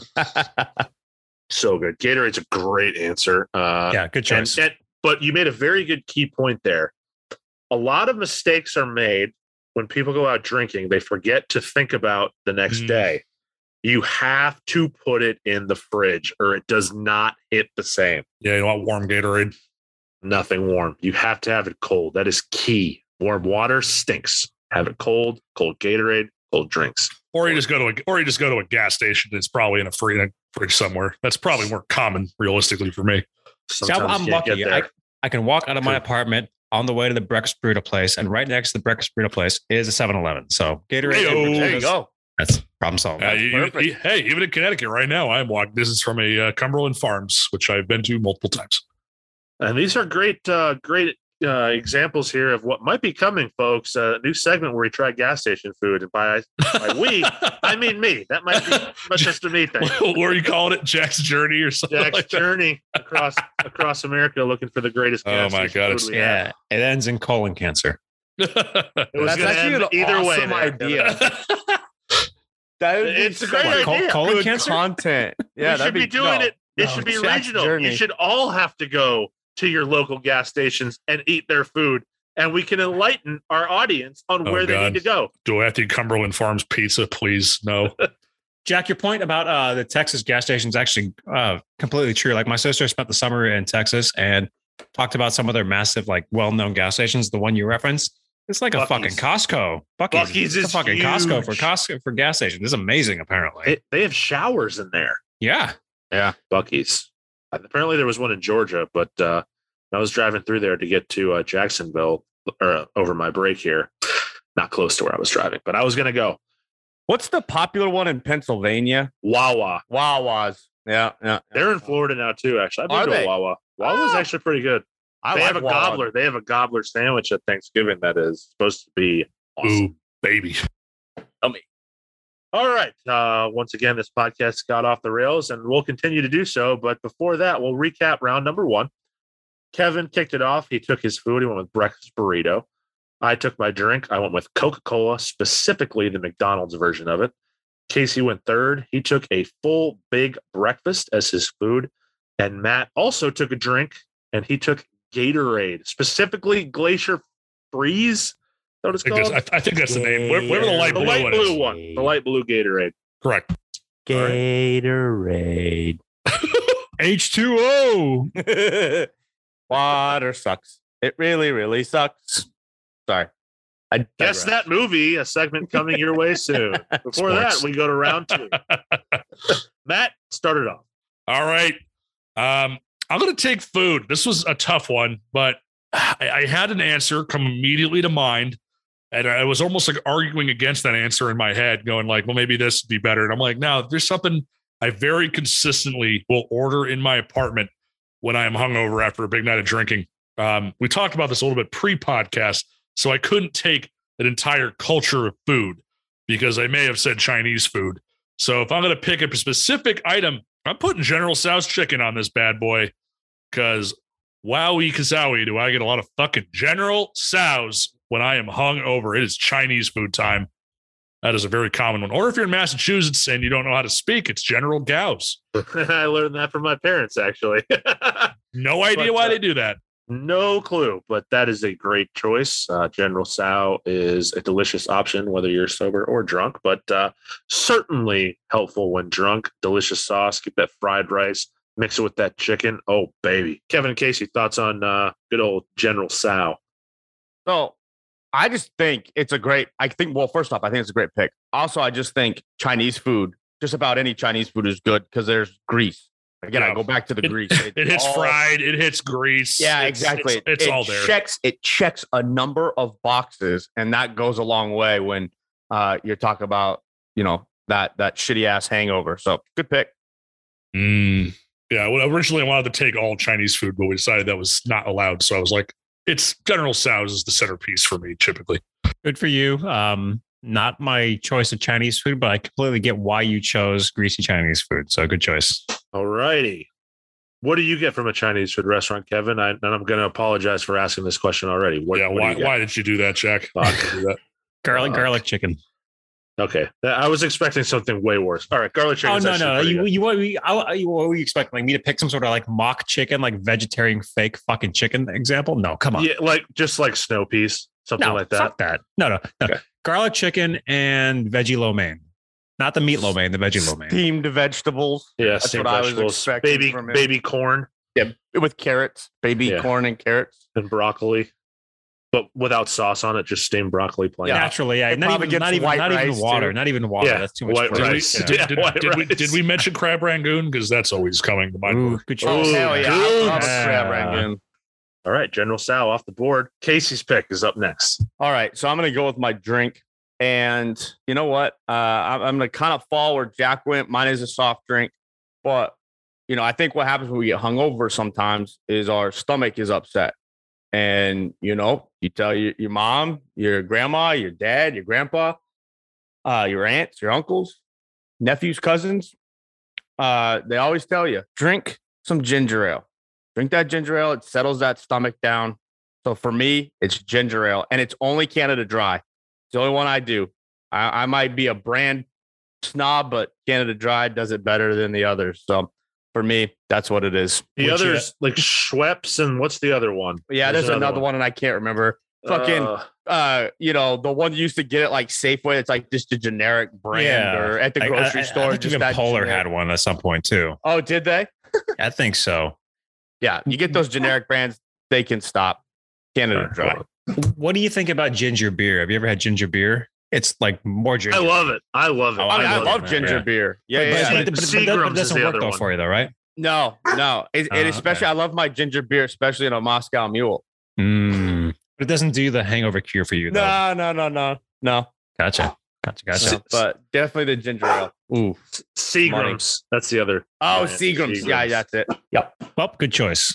So good. Gatorade's a great answer. Yeah, good choice. But you made a very good key point there. A lot of mistakes are made when people go out drinking, they forget to think about the next day. You have to put it in the fridge or it does not hit the same. Yeah, you want warm Gatorade? Nothing warm. You have to have it cold. That is key. Warm water stinks. Have it cold Gatorade, cold drinks. Or you just go to a gas station. It's probably in a fridge somewhere. That's probably more common, realistically, for me. See, I'm lucky. I can walk out of my apartment on the way to the breakfast burrito place, and right next to the breakfast burrito place is a 7-Eleven. So Gatorade. There you go. That's problem solved. Hey, even in Connecticut right now, I'm walking distance from a Cumberland Farms, which I've been to multiple times. And these are great examples here of what might be coming, folks. A new segment where we try gas station food. And by we, I mean me. That might be just a me thing. What are you calling it? Jack's Journey or something? Jack's Journey across America looking for the greatest gas my God. food we have. It ends in colon cancer. It was That's going to actually end an either awesome way. idea. That would be It's a so great much idea. Colon good cancer? content. Yeah, We should be doing it. It should be Jack's regional. Journey. You should all have to go to your local gas stations and eat their food, and we can enlighten our audience on where they need to go. Do I have to eat Cumberland Farms pizza, please? No. Jack, your point about the Texas gas stations actually completely true. Like my sister spent the summer in Texas and talked about some of their massive, like well-known gas stations. The one you referenced, it's like Buc-ee's. a fucking Costco. Buc-ee's It's a is fucking huge. Costco for gas stations. It's amazing, apparently. They have showers in there. Yeah. Yeah. Buc-ee's. Apparently, there was one in Georgia, but I was driving through there to get to Jacksonville over my break here. Not close to where I was driving, but I was going to go. What's the popular one in Pennsylvania? Wawa. Wawa's. Yeah. They're in Florida now too. Actually, I've Are been to they? a Wawa. Wawa's actually pretty good. They have a Wawa. gobbler. They have a gobbler sandwich at Thanksgiving that is supposed to be awesome. Ooh, baby. All right. Once again, this podcast got off the rails, and we'll continue to do so. But before that, we'll recap round number 1. Kevin kicked it off. He took his food. He went with breakfast burrito. I took my drink. I went with Coca-Cola, specifically the McDonald's version of it. Casey went third. He took a full big breakfast as his food. And Matt also took a drink, and he took Gatorade, specifically Glacier Freeze. Is that what it's called? I think that's the name. Wherever the light The blue light one blue is. one. The light blue Gatorade. Correct. Gatorade. H2O. Water sucks. It really, really sucks. Sorry. I Guess digress. that movie, a segment coming your way soon. Before that, Sports. we go to round 2. Matt, start it off. All right. I'm going to take food. This was a tough one, but I had an answer come immediately to mind. And I was almost like arguing against that answer in my head, going like, well, maybe this would be better. And I'm like, no, there's something I very consistently will order in my apartment when I am hungover after a big night of drinking. We talked about this a little bit pre-podcast, so I couldn't take an entire culture of food because I may have said Chinese food. So if I'm going to pick a specific item, I'm putting General Tso's chicken on this bad boy because wowie kazowie, do I get a lot of fucking General Tso's when I am hungover. It is Chinese food time. That is a very common one. Or if you're in Massachusetts and you don't know how to speak, it's General Gao's. I learned that from my parents, actually. No idea why they do that. No clue, but that is a great choice. General Tso is a delicious option, whether you're sober or drunk, but certainly helpful when drunk. Delicious sauce. Get that fried rice. Mix it with that chicken. Oh, baby. Kevin and Casey, thoughts on good old General Tso? So I just think it's a great, well, first off, I think it's a great pick. Also, I just think Chinese food, just about any Chinese food is good because there's grease. Again, Yeah. I go back to the grease. It hits fried. It hits grease. Yeah, It's- exactly. It's all there. It checks a number of boxes, and that goes a long way when you're talking about, that shitty ass hangover. So good pick. Yeah. Well, originally I wanted to take all Chinese food, but we decided that was not allowed. So I was like, it's General Tso's is the centerpiece for me typically. Good for you. Not my choice of Chinese food, but I completely get why you chose greasy Chinese food. So good choice. All righty. What do you get from a Chinese food restaurant, Kevin? And I'm going to apologize for asking this question already. What do you get? Why did you do that, Jack? Why did you do that? Garlic chicken. Okay. I was expecting something way worse. All right. Garlic chicken. Oh, no. What were you expecting? Like me to pick some sort of like mock chicken, like vegetarian fake fucking chicken example? No, come on. Yeah, just like snow peas. something No, like that. fuck that. No. Okay. Garlic chicken and veggie lo mein. Not the meat lo mein, the veggie lo mein. Steamed vegetables. Yeah, That's steamed what I was vegetables, expecting from him. baby corn With carrots, baby Yeah. corn and carrots. and broccoli, but without sauce on it, just steamed broccoli plain. Yeah. Naturally, yeah. It Not probably even, gets white not even rice, water. too. Not even water. Yeah, That's too much. white for me. rice. Yeah. Did we mention crab rangoon? Because that's always coming to mind. Ooh, good choice. Oh, Ooh, hell yeah. dude. I love a crab rangoon. All right, General Sal off the board. Casey's pick is up next. All right. So I'm going to go with my drink. And you know what? I'm going to kind of fall where Jack went. Mine is a soft drink. But, I think what happens when we get hungover sometimes is our stomach is upset. And, you tell your mom, your grandma, your dad, your grandpa, your aunts, your uncles, nephews, cousins. They always tell you, drink some ginger ale. Drink that ginger ale. It settles that stomach down. So for me, it's ginger ale. And it's only Canada Dry. It's the only one I do. I might be a brand snob, but Canada Dry does it better than the others. So for me, that's what it is. The Which, others, like Schweppes, and what's the other one? Yeah, there's another one, and I can't remember. Fucking, the one you used to get at like Safeway. It's like just a generic brand, or at the grocery store. I think just even that Polar generic- had one at some point too. Oh, did they? I think so. Yeah, you get those generic brands, they can stop. Canada Dry. What do you think about ginger beer? Have you ever had ginger beer? It's like more ginger. I love it. I love it. Oh, I love love it, ginger yeah. beer. Yeah, But, yeah. but, yeah. but, but Seagram's it is doesn't the work other though one. for you though, right? No. Especially, okay. I love my ginger beer, especially in a Moscow Mule. But it doesn't do the hangover cure for you though. No. Gotcha. No, but definitely the ginger ale. Ooh. Seagram's. That's the other. Oh, brand. Seagram's. Yeah, that's it. Yep. Well, good choice.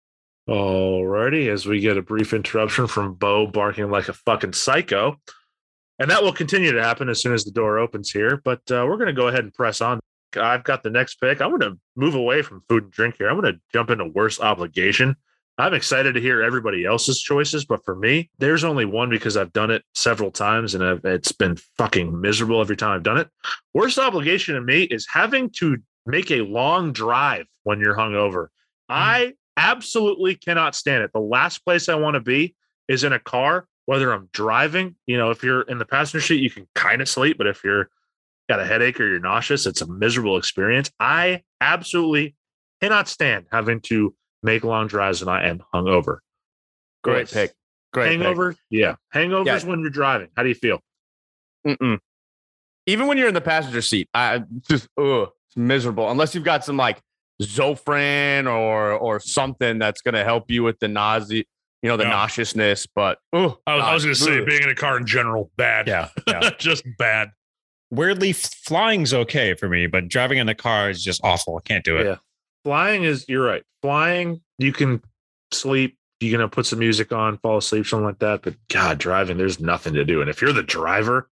Alrighty, as we get a brief interruption from Bo barking like a fucking psycho. And that will continue to happen as soon as the door opens here. But we're going to go ahead and press on. I've got the next pick. I'm going to move away from food and drink here. I'm going to jump into worst obligation. I'm excited to hear everybody else's choices, but for me, there's only one because I've done it several times and it's been fucking miserable every time I've done it. Worst obligation to me is having to make a long drive when you're hungover. I absolutely cannot stand it. The last place I want to be is in a car, whether I'm driving. If you're in the passenger seat, you can kind of sleep, but if you're got a headache or you're nauseous, it's a miserable experience. I absolutely cannot stand having to make long drives and I am hungover. Great pick. Great Hangover? Yeah. Hangovers when you're driving. How do you feel? pick. Even when you're in the passenger seat, it's miserable. Unless you've got some like Zofran or something that's going to help you with the nausea, the nauseousness. But I was going to say, being in a car in general, bad. Yeah. Just bad. Weirdly, flying's okay for me, but driving in a car is just awful. I can't do it. Yeah. Flying you're right. Flying, you can sleep. You're going to put some music on, fall asleep, something like that. But God, driving, there's nothing to do. And if you're the driver,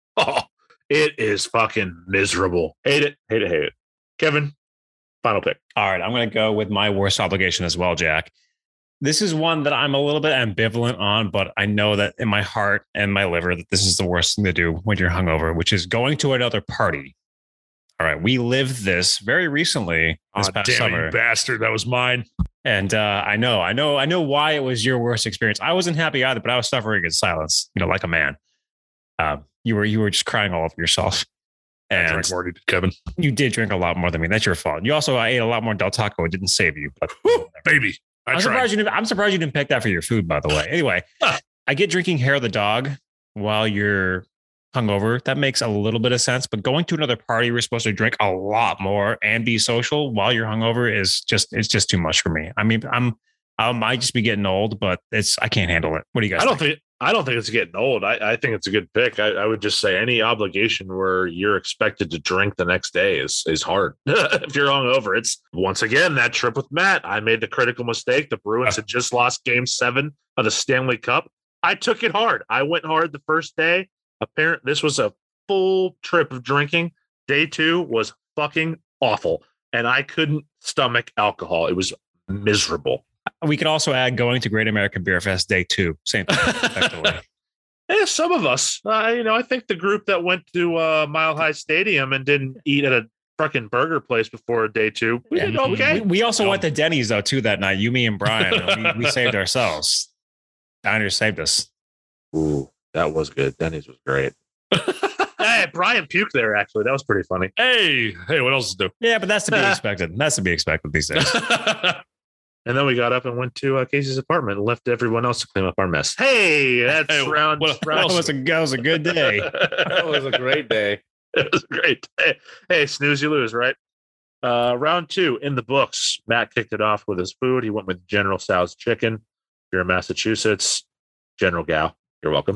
it is fucking miserable. Hate it. Kevin, final pick. All right, I'm going to go with my worst obligation as well, Jack. This is one that I'm a little bit ambivalent on, but I know that in my heart and my liver that this is the worst thing to do when you're hungover, which is going to another party. All right, we lived this very recently this past damn summer. you bastard. That was mine. And I know why it was your worst experience. I wasn't happy either, but I was suffering in silence, like a man. You were just crying all over yourself. I And drank more than you did, Kevin. you did drink a lot more than me. That's your fault. You also ate a lot more Del Taco. It didn't save you. But Baby. I'm surprised you didn't pick that for your food, by the way. Anyway, I get drinking hair of the dog while you're hungover. That makes a little bit of sense. But going to another party, we're supposed to drink a lot more and be social while you're hungover it's just too much for me. I mean, I might just be getting old, but I can't handle it. What do you guys think? I don't think it's getting old. I think it's a good pick. I would just say any obligation where you're expected to drink the next day is hard. If you're hungover, it's once again that trip with Matt. I made the critical mistake. The Bruins had just lost Game 7 of the Stanley Cup. I took it hard. I went hard the first day. Apparently, this was a full trip of drinking. Day 2 was fucking awful, and I couldn't stomach alcohol. It was miserable. We could also add going to Great American Beer Fest Day 2. Same thing. Effectively. Yeah, some of us. I think the group that went to Mile High Stadium and didn't eat at a fucking burger place before Day 2, we did okay. We also went to Denny's though too that night. You, me, and Brian. We saved ourselves. Diners saved us. Ooh, that was good. Denny's was great. Hey, Brian puked there, actually. That was pretty funny. Hey, what else to Yeah, but that's to be expected. That's to be expected these days. do? And then we got up and went to Casey's apartment and left everyone else to clean up our mess. Hey, that's Hey, round. what That was a good day. That was a great day. It was a great day. Hey, snooze, you lose, right? Round 2 in the books. Matt kicked it off with his food. He went with General Tso's chicken. If you're in Massachusetts, General Gao, you're welcome.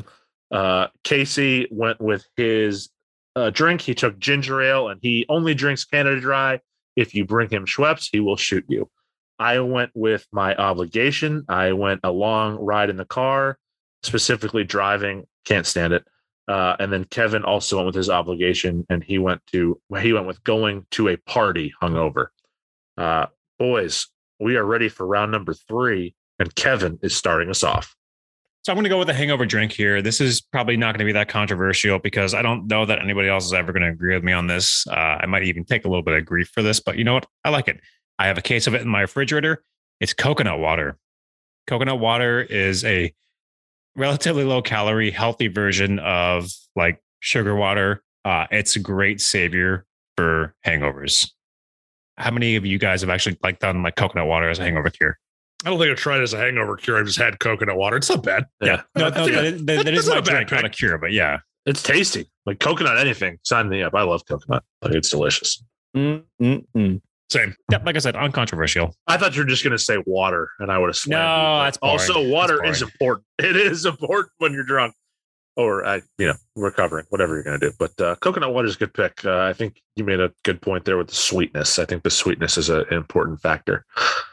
Casey went with his drink. He took ginger ale, and he only drinks Canada Dry. If you bring him Schweppes, he will shoot you. I went with my obligation. I went a long ride in the car, specifically driving. Can't stand it. And then Kevin also went with his obligation, and he went with going to a party hungover. Boys, we are ready for round number 3, and Kevin is starting us off. So I'm going to go with a hangover drink here. This is probably not going to be that controversial because I don't know that anybody else is ever going to agree with me on this. I might even take a little bit of grief for this, but you know what? I like it. I have a case of it in my refrigerator. It's coconut water. Coconut water is a relatively low calorie, healthy version of like sugar water. It's a great savior for hangovers. How many of you guys have actually like done like coconut water as a hangover cure? I don't think I've tried it as a hangover cure. I've just had coconut water. It's not bad. Yeah. No, that is my not a bad drink, not a drink. cure, but yeah. It's tasty. Like coconut, anything. Sign me up. I love coconut. Like it's delicious. Same. Yeah, like I said, uncontroversial. I thought you were just going to say water, and I would have slammed No, you. that's boring. Also, water That's is important. It is important when you're drunk or, recovering, whatever you're going to do. But coconut water is a good pick. I think you made a good point there with the sweetness. I think the sweetness is an important factor.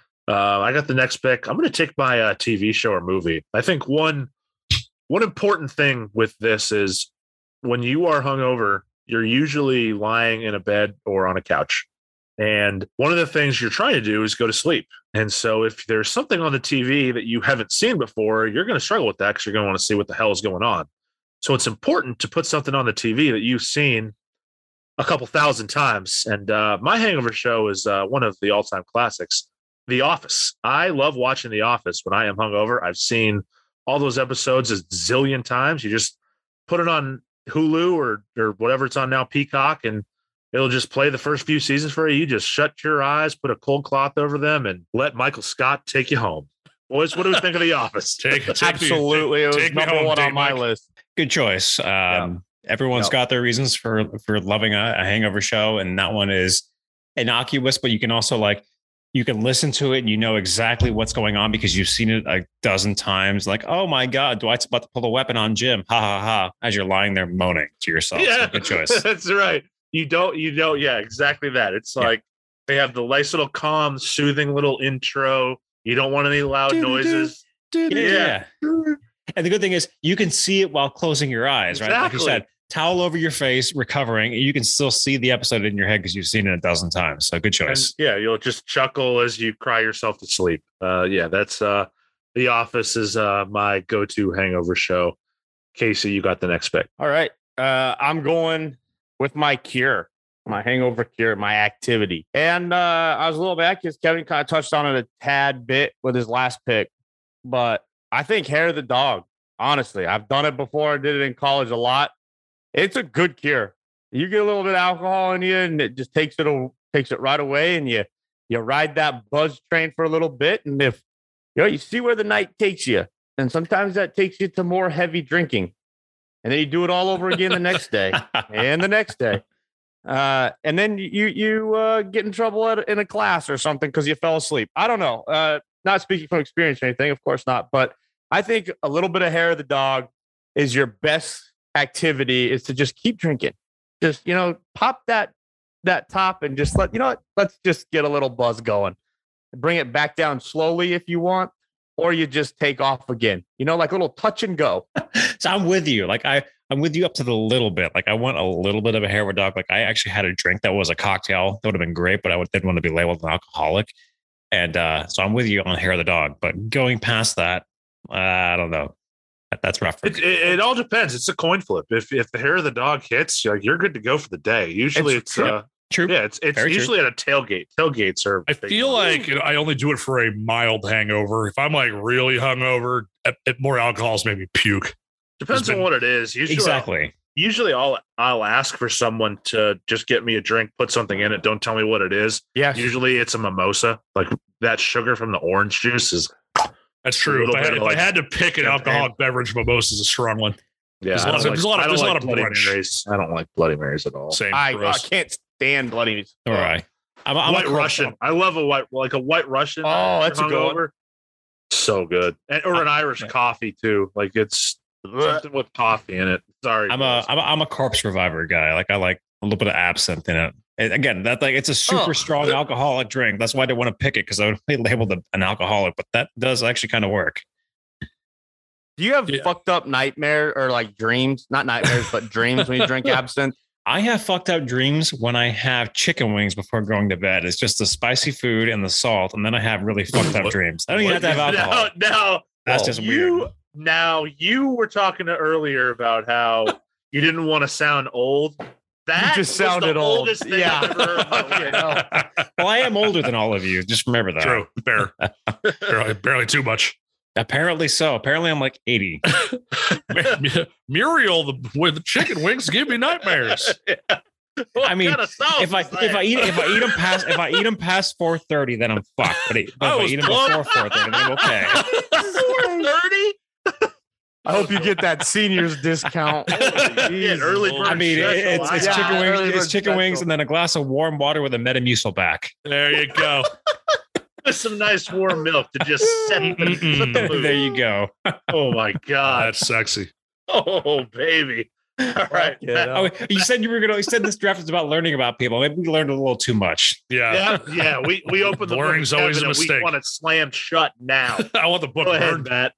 I got the next pick. I'm going to take my TV show or movie. I think one important thing with this is when you are hungover, you're usually lying in a bed or on a couch. And one of the things you're trying to do is go to sleep. And so if there's something on the TV that you haven't seen before, you're going to struggle with that because you're going to want to see what the hell is going on. So it's important to put something on the TV that you've seen a couple thousand times. And my hangover show is one of the all-time classics, The Office. I love watching The Office when I am hungover. I've seen all those episodes a zillion times. You just put it on Hulu or whatever it's on now, Peacock, and it'll just play the first few seasons for you. You just shut your eyes, put a cold cloth over them, and let Michael Scott take you home. Boys, what do we think of The Office? Absolutely. It was take me number home, one on Dave my Mike. list. Good choice. Everyone's got their reasons for loving a hangover show, and that one is innocuous, but you can also you can listen to it and you know exactly what's going on because you've seen it a dozen times. Like, oh my God, Dwight's about to pull a weapon on Jim. Ha ha ha. As you're lying there moaning to yourself. Yeah, So good choice. That's right. You don't. Yeah, exactly that. It's like they have the nice little calm, soothing little intro. You don't want any loud noises. Yeah. And the good thing is you can see it while closing your eyes, right? Like you Exactly. said, towel over your face, recovering. You can still see the episode in your head because you've seen it a dozen times. So good And choice. yeah, you'll just chuckle as you cry yourself to sleep. That's The Office is my go-to hangover show. Casey, you got the next pick. All right. I'm going with my cure, my hangover cure, my activity. And I was a little back because Kevin kind of touched on it a tad bit with his last pick. But I think hair of the dog, honestly, I've done it before. I did it in college a lot. It's a good cure. You get a little bit of alcohol in you and it just takes it right away. And you ride that buzz train for a little bit. And if you see where the night takes you, and sometimes that takes you to more heavy drinking. And then you do it all over again the next day and the next day. And then you get in trouble in a class or something because you fell asleep. I don't know. Not speaking from experience or anything, of course not. But I think a little bit of hair of the dog is your best activity is to just keep drinking. Just, pop that top and just let's just get a little buzz going. Bring it back down slowly if you want, or you just take off again, like a little touch and go. So I'm with you. I'm with you up to the little bit. Like I want a little bit of a hair of a dog. Like I actually had a drink that was a cocktail. That would have been great, but I didn't want to be labeled an alcoholic. And so I'm with you on hair of the dog. But going past that, I don't know. That's rough. It all depends. It's a coin flip. If the hair of the dog hits, you're good to go for the day. Usually it's true. it's Very usually at a tailgate. Tailgates are. I feel like I only do it for a mild hangover. If I'm like really hungover, more alcohol is maybe puke. Depends on what it is. Exactly. Usually I'll ask for someone to just get me a drink, put something in it. Don't tell me what it is. Yes. Usually it's a mimosa. Like that sugar from the orange juice is. That's true. If I had to pick an alcoholic beverage, mimosa is a strong one. Yeah, there's a lot of Bloody brunch. Marys. I don't like Bloody Marys at all. Same. I can't stand Bloody Marys. All right. I'm White Russian. I love a white Russian. Oh, that's a good one. So good, or an Irish coffee too. Like it's something with coffee in it. Sorry, I'm a corpse reviver guy. Like I like a little bit of absinthe in it. And again, that like it's a super strong alcoholic drink. That's why I didn't want to pick it because I would be labeled an alcoholic. But that does actually kind of work. Do you have fucked up nightmares or like dreams? Not nightmares, but dreams when you drink absinthe? I have fucked up dreams when I have chicken wings before going to bed. It's just the spicy food and the salt, and then I have really fucked up dreams. I don't even have to have alcohol. No, that's just weird. Now you were talking earlier about how you didn't want to sound old. That just sounded old. Oldest thing I've ever heard in my life. Well, I am older than all of you. Just remember that. True. Barely too much. Apparently so. Apparently I'm like 80. Muriel, the chicken wings give me nightmares. I mean, if I eat them past 4:30, then I'm fucked. But if I eat them before 4:30, then I'm okay. 4:30. I hope you get that seniors discount. Early bird. I mean, it's chicken wings. It's chicken wings, and then a glass of warm water with a Metamucil back. There you go. With some nice warm milk to just set the mood. There you go. Oh my god, that's sexy. Oh baby. All right. You said you said this draft is about learning about people. Maybe we learned a little too much. Yeah. We opened the learning's always a mistake. We want it slammed shut now. I want the book burned. Matt.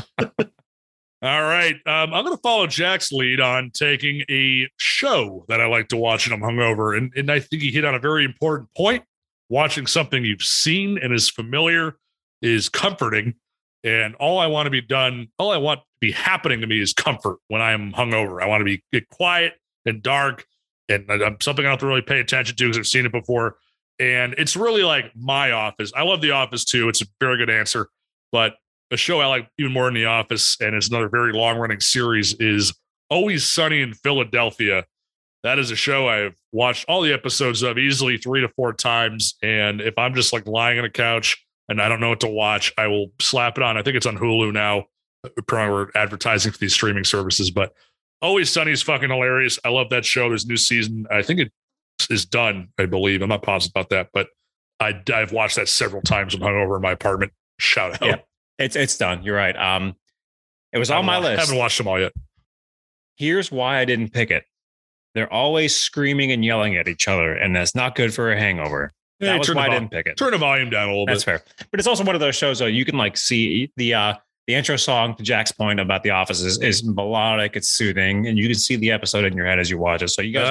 All right. I'm going to follow Jack's lead on taking a show that I like to watch and I'm hungover. And I think he hit on a very important point. Watching something you've seen and is familiar is comforting. And all I want to be happening to me is comfort when I am hungover. I want to get quiet and dark and something I don't have to really pay attention to because I've seen it before. And it's really like My Office. I love The Office too. It's a very good answer. But a show I like even more than The Office, and it's another very long-running series, is Always Sunny in Philadelphia. That is a show I've watched all the episodes of easily 3 to 4 times. And if I'm just like lying on a couch and I don't know what to watch, I will slap it on. I think it's on Hulu now. Probably we're advertising for these streaming services, but Always Sunny is fucking hilarious. I love that show. There's a new season. I think it is done, I believe. I'm not positive about that, but I've watched that several times when hungover in my apartment. Shout out. Yeah, it's done. You're right. It was on my list. I haven't watched them all yet. Here's why I didn't pick it. They're always screaming and yelling at each other, and that's not good for a hangover. That was why I didn't pick it. Turn the volume down a little bit. That's fair. But it's also one of those shows, though, you can like see the intro song to Jack's point about The Office is melodic, it's soothing, and you can see the episode in your head as you watch it. So you guys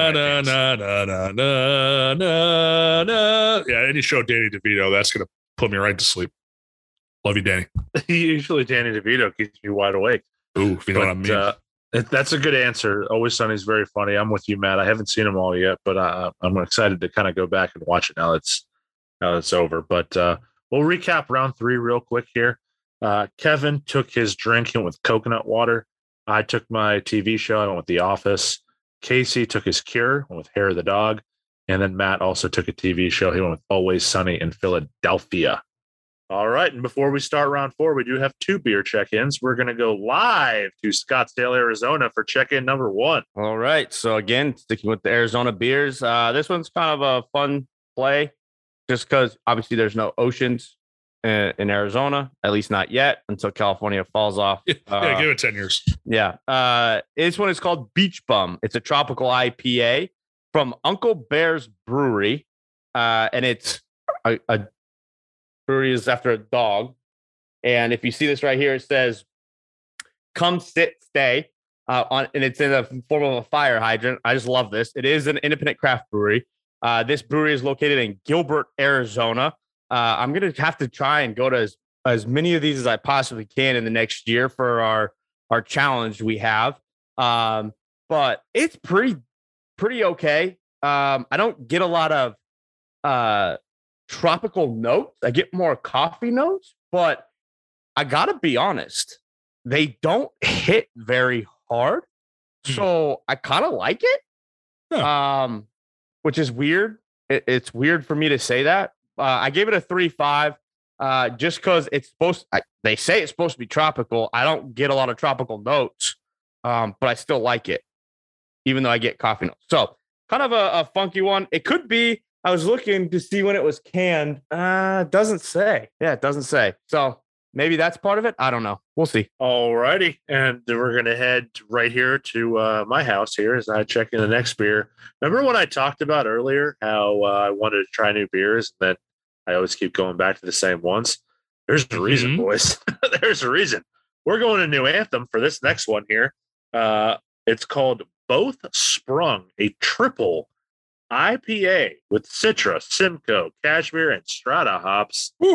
Yeah, any show Danny DeVito, that's going to put me right to sleep. Love you, Danny. Usually Danny DeVito keeps me wide awake. Ooh, if you know what I mean. That's a good answer. Always Sunny is very funny. I'm with you, Matt. I haven't seen them all yet, but I'm excited to kind of go back and watch it now that's over. But we'll recap round 3 real quick here. Kevin took his drink, he went with coconut water. I took my TV show, I went with The Office. Casey took his cure, went with Hair of the Dog. And then Matt also took a TV show. He went with Always Sunny in Philadelphia. All right. And before we start round 4, we do have 2 beer check-ins. We're going to go live to Scottsdale, Arizona for check-in number 1. All right. So again, sticking with the Arizona beers, this one's kind of a fun play just because obviously there's no oceans in Arizona, at least not yet until California falls off. Yeah, give it 10 years. Yeah. This one is called Beach Bum. It's a tropical IPA from Uncle Bear's Brewery. And it's a brewery is after a dog. And if you see this right here, it says, "Come sit, stay." And it's in the form of a fire hydrant. I just love this. It is an independent craft brewery. This brewery is located in Gilbert, Arizona. I'm going to have to try and go to as many of these as I possibly can in the next year for our challenge we have. But it's pretty okay. I don't get a lot of tropical notes. I get more coffee notes, but I gotta be honest. they don't hit very hard. So I kind of like it. Which is weird. It's weird for me to say that. I gave it a 3.5 just because they say it's supposed to be tropical. I don't get a lot of tropical notes, but I still like it, even though I get coffee notes. So kind of a funky one. It could be. I was looking to see when it was canned. It doesn't say. Yeah, it doesn't say. So maybe that's part of it. I don't know. We'll see. All righty. And then we're going to head right here to my house here as I check in the next beer. Remember when I talked about earlier how I wanted to try new beers and then I always keep going back to the same ones? There's a reason, boys. There's a reason. We're going to New Anthem for this next one here. It's called Both Sprung, a triple IPA with Citra, Simcoe, Cashmere, and Strata hops. Whew.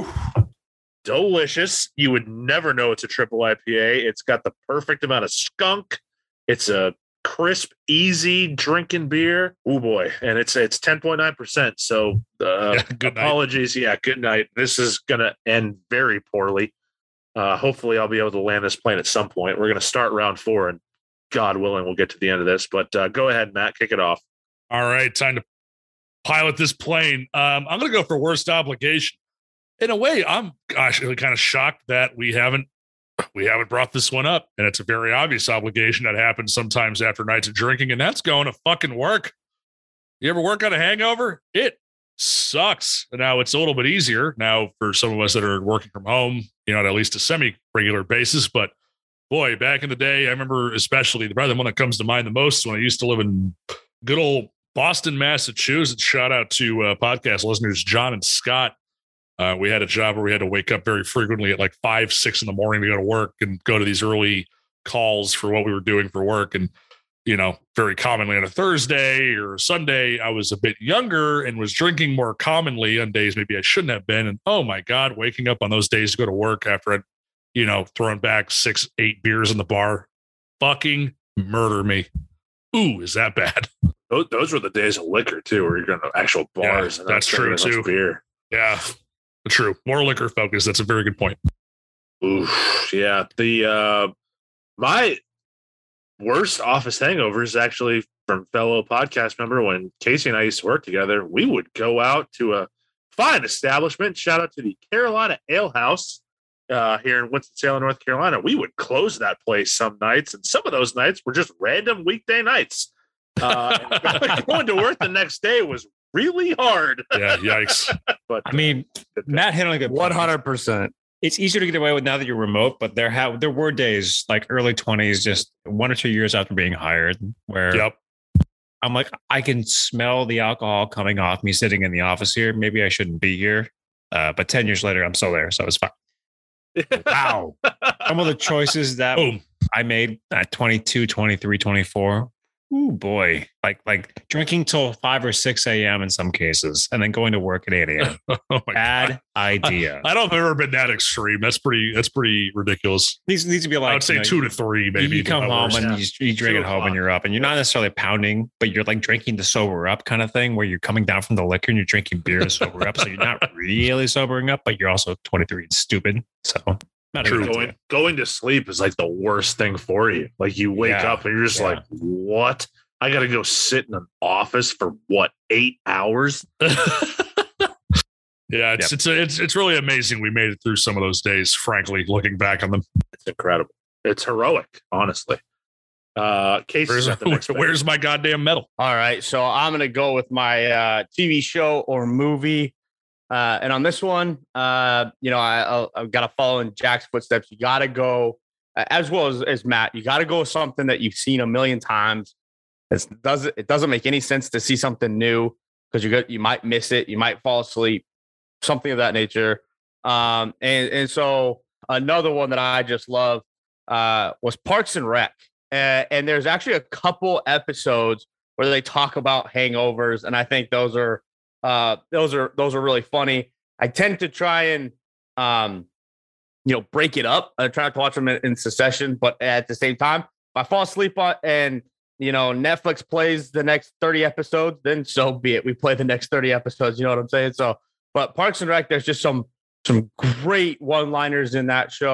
Delicious. You would never know it's a triple IPA. It's got the perfect amount of skunk. It's a crisp, easy drinking beer. Oh boy. And it's 10.9%. So good apologies. Night. Yeah, good night. This is gonna end very poorly. Hopefully I'll be able to land this plane at some point. We're gonna start round 4 and God willing, we'll get to the end of this. But go ahead, Matt, kick it off. All right, time to pilot this plane. I'm going to go for worst obligation. In a way, I'm really kind of shocked that we haven't brought this one up, and it's a very obvious obligation that happens sometimes after nights of drinking, and that's going to fucking work. You ever work on a hangover? It sucks. Now it's a little bit easier now for some of us that are working from home, at least a semi-regular basis. But boy, back in the day, I remember especially probably the one that comes to mind the most when I used to live in good old Boston, Massachusetts. Shout out to podcast listeners, John and Scott. We had a job where we had to wake up very frequently at like 5, 6 in the morning to go to work and go to these early calls for what we were doing for work. And, very commonly on a Thursday or Sunday, I was a bit younger and was drinking more commonly on days maybe I shouldn't have been. And oh my God, waking up on those days to go to work after I'd, throwing back 6, 8 beers in the bar, fucking murder me. Ooh, is that bad? Those were the days of liquor too, where you're going to actual bars. Yeah, and that's true too. Beer. Yeah, true. More liquor focus. That's a very good point. Oof, yeah. The my worst office hangover is actually from fellow podcast member when Casey and I used to work together. We would go out to a fine establishment. Shout out to the Carolina Ale House here in Winston-Salem, North Carolina. We would close that place some nights, and some of those nights were just random weekday nights. Going to work the next day was really hard. Yeah, yikes. But I mean, Matt hit on a good 100%. It's easier to get away with now that you're remote, but there were days like early 20s, just 1 or 2 years after being hired, where I'm like, I can smell the alcohol coming off me sitting in the office here. Maybe I shouldn't be here. But 10 years later, I'm still there. So it's fine. Wow. Some of the choices that I made at 22, 23, 24. Oh boy. Like drinking till 5 or 6 a.m. in some cases, and then going to work at 8 a.m. Bad idea. I don't think I've ever been that extreme. That's pretty ridiculous. These needs to be like, I would say 2 to 3, maybe. You come home and you drink at home and you're up, and you're not necessarily pounding, but you're like drinking to sober up kind of thing, where you're coming down from the liquor and you're drinking beer to sober up. So you're not really sobering up, but you're also 23 and stupid. So true. Going to sleep is like the worst thing for you. Like you wake up and you're just like, what? I got to go sit in an office for 8 hours? It's really amazing we made it through some of those days, frankly, looking back on them. It's incredible. It's heroic, honestly. Casey, where's my goddamn medal? All right. So I'm going to go with my TV show or movie. And on this one, I've got to follow in Jack's footsteps. You got to go, as well as Matt, you got to go with something that you've seen a million times. It doesn't make any sense to see something new because you might miss it. You might fall asleep, something of that nature. And so another one that I just love was Parks and Rec. And there's actually a couple episodes where they talk about hangovers. And I think those are really funny. I tend to try and, break it up. I try to watch them in succession, but at the same time, if I fall asleep and Netflix plays the next 30 episodes, then so be it. We play the next 30 episodes. You know what I'm saying? So, but Parks and Rec, there's just some great one-liners in that show.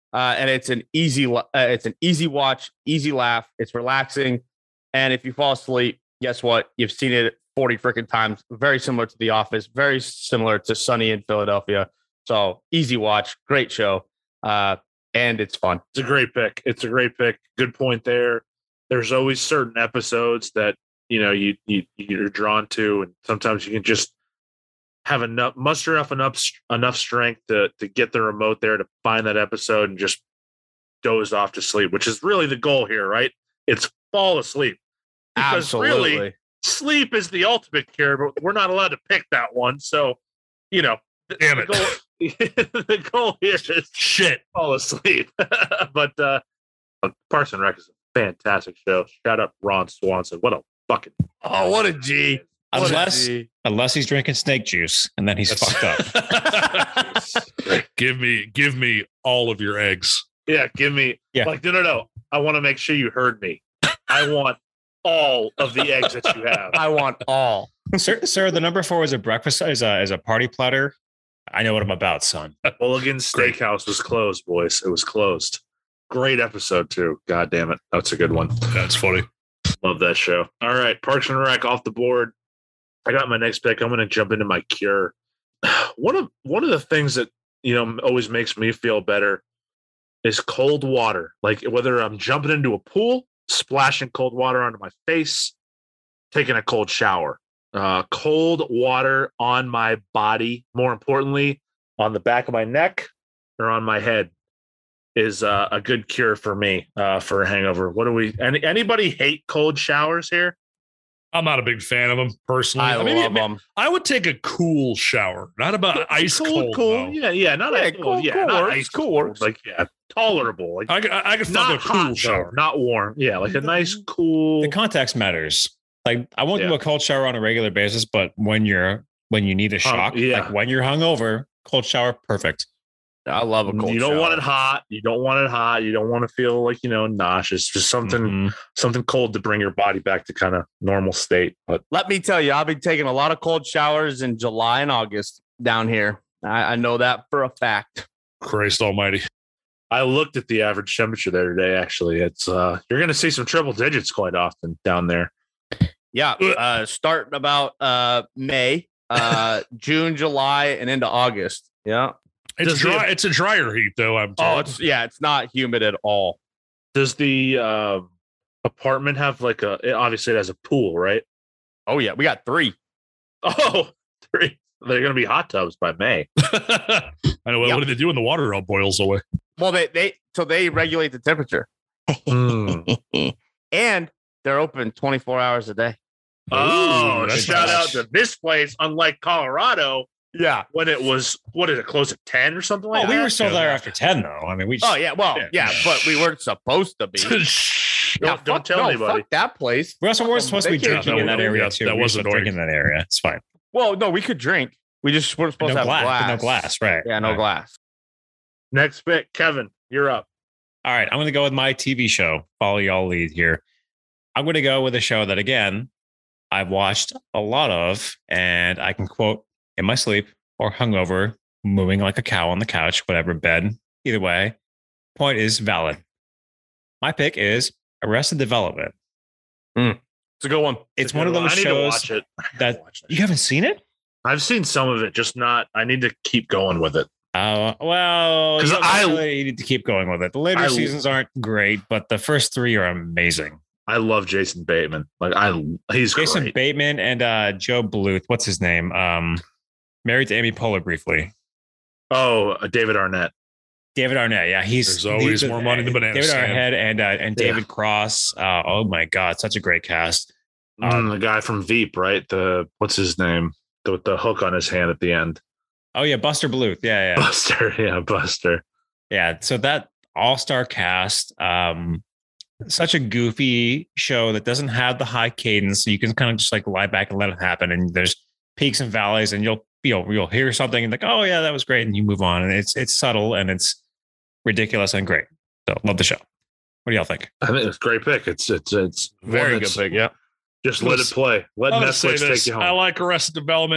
and it's an easy watch, easy laugh. It's relaxing, and if you fall asleep, guess what? You've seen it 40 freaking times. Very similar to The Office, very similar to Sunny in Philadelphia. So easy watch, great show, and it's fun. It's a great pick. It's a great pick. Good point there. There's always certain episodes that you're drawn to, and sometimes you can just have muster enough strength to get the remote there to find that episode and just doze off to sleep, which is really the goal here, right? It's fall asleep. Because Absolutely. really, sleep is the ultimate cure, but we're not allowed to pick that one. So, Damn it. The goal here is Shit. fall asleep. But Parks and Rec is a fantastic show. Shout out Ron Swanson. What a fucking What a G. What a G. Unless he's drinking snake juice, and then he's fucked up. Give me all of your eggs. Yeah, give me. Yeah. Like, no. I want to make sure you heard me. I want all of the eggs that you have. I want all. Sir, the number 4 is a breakfast is a party platter. I know what I'm about, son. Mulligan Steakhouse was closed, boys. It was closed. Great episode too. God damn it, that's a good one. That's funny. Love that show. All right, Parks and Rec off the board. I got my next pick. I'm going to jump into my cure. One of the things that always makes me feel better is cold water. Like whether I'm jumping into a pool, splashing cold water onto my face, taking a cold shower. Cold water on my body, more importantly, on the back of my neck or on my head, is a good cure for me for a hangover. What do we? Anybody hate cold showers here? I'm not a big fan of them personally. I love them. I would take a cool shower, not about ice cold. Cool. No. Yeah, not ice cold. Yeah, not ice cold. Like tolerable. Like I could fuck not a cool hot, shower. not warm. Yeah, like a nice cool. The context matters. Like I won't do a cold shower on a regular basis, but when you need a shock, like when you're hungover, cold shower, perfect. I love a cold shower. You don't want it hot. You don't want it hot. You don't want to feel like nauseous. Just something cold to bring your body back to kind of normal state. But let me tell you, I'll be taking a lot of cold showers in July and August down here. I know that for a fact. Christ almighty. I looked at the average temperature there today. Actually, it's you're going to see some triple digits quite often down there. Yeah, starting about May, June, July, and into August. Yeah, it's dry. It's a drier heat, though. I'm told. It's not humid at all. Does the apartment have obviously it has a pool, right? Oh yeah, we got 3. Oh, 3. They're going to be hot tubs by May. I know. What do they do when the water all boils away? Well, they regulate the temperature, and they're open 24 hours a day. Oh, that's shout out nice. to this place, unlike Colorado. Yeah. When it was, what did it close at 10 or something like that? We were still there after 10, though. I mean, we just, but we weren't supposed to be. Don't tell anybody. Fuck that place. we also weren't supposed to be They can't drinking in that area, yeah, too. that We wasn't stopped drinking in that area. It's fine. Well, no, we could drink. We just weren't supposed to have glass. No glass, right. Yeah, no Right. glass. Next pick, Kevin, you're up. All right, I'm going to go with my TV show. Follow y'all lead here. I'm going to go with a show that, again, I've watched a lot of, and I can quote in my sleep or hungover, moving like a cow on the couch, whatever, bed. Either way, point is valid. My pick is Arrested Development. It's a good one. It's one of those I need to shows watch it. that you haven't seen it. I've seen some of it, just not. I need to keep going with it. Well, 'Cause you I really need to keep going with it. The later seasons aren't great, but the first 3 are amazing. I love Jason Bateman. He's Jason great. Bateman and Joe Bluth. What's his name? Married to Amy Poehler briefly. Oh, David Arnett. David Arnett. Yeah, There's always more money in the banana David stand. Arnett and David Cross. Oh my God, such a great cast. The guy from Veep, right? What's his name? With the hook on his hand at the end. Oh yeah, Buster Bluth. Yeah. Buster. Yeah, Buster. Yeah. So that all-star cast, such a goofy show that doesn't have the high cadence. So you can kind of just like lie back and let it happen. And there's peaks and valleys, and you'll hear something and like, oh yeah, that was great, and you move on. And it's subtle and it's ridiculous and great. So love the show. What do y'all think? I think it's a great pick. It's Very good pick. Yeah. Just let it play. Let I'm gonna say Netflix this. take you home. I like Arrested Development.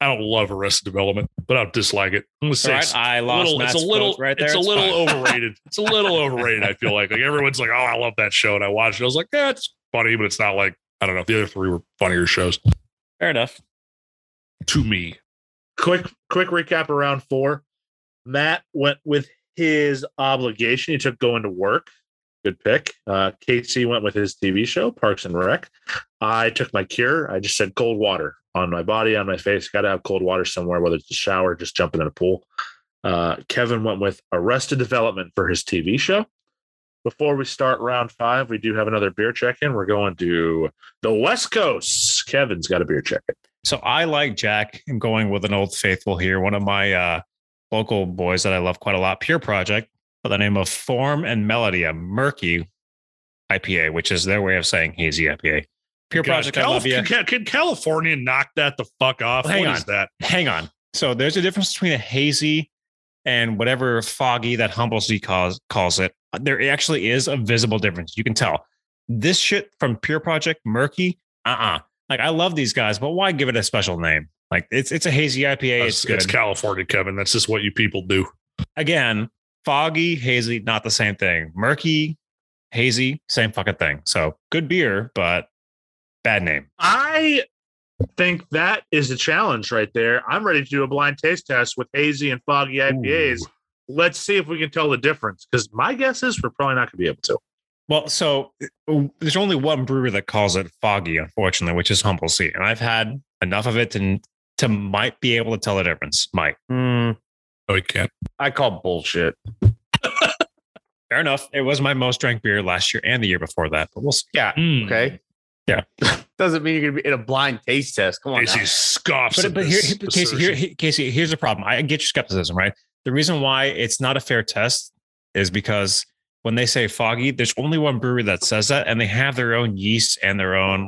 I don't love Arrested Development, but I don't dislike it. I'm gonna say All right, I lost Matt's quote right there. It's a It's little fine. overrated. It's a little overrated. I feel like everyone's like, oh, I love that show, and I watched it. I was like, yeah, it's funny, but it's not like I don't know. The other three were funnier shows Fair enough. to me. Quick recap around 4. Matt went with his obligation. He took going to work. Good pick. Casey went with his TV show, Parks and Rec. I took my cure. I just said cold water on my body, on my face. Got to have cold water somewhere, whether it's a shower, just jumping in a pool. Kevin went with Arrested Development for his TV show. Before we start round 5, we do have another beer check-in. We're going to the West Coast. Kevin's got a beer check-in. So I like Jack. I'm going with an old faithful here. One of my local boys that I love quite a lot, Pure Project, by the name of Form and Melody, a murky IPA, which is their way of saying hazy IPA. Pure Guys, Project, I love you. Can California knock that the fuck off? Well, hang What on. is that? Hang on. So there's a difference between a hazy and whatever foggy that Humble Sea calls it. There actually is a visible difference. You can tell. This shit from Pure Project, murky, Like, I love these guys, but why give it a special name? Like, it's a hazy IPA. It's good. It's California, Kevin. That's just what you people do. Again, foggy, hazy, not the same thing. Murky, hazy, same fucking thing. So good beer, but bad name. I think that is a challenge right there. I'm ready to do a blind taste test with hazy and foggy IPAs. Ooh. Let's see if we can tell the difference, because my guess is we're probably not going to be able to. Well, so there's only one brewery that calls it foggy, unfortunately, which is Humble Sea. And I've had enough of it to might be able to tell the difference. Might. No, we can't. I call bullshit. Fair enough. It was my most drank beer last year and the year before that, but we'll see. Yeah. Mm. Okay. Yeah. Doesn't mean you're going to be in a blind taste test. Come on. Casey now. scoffs. But at here, this Casey, Casey, here's the problem. I get your skepticism, right? The reason why it's not a fair test is because when they say foggy, there's only one brewery that says that, and they have their own yeast and their own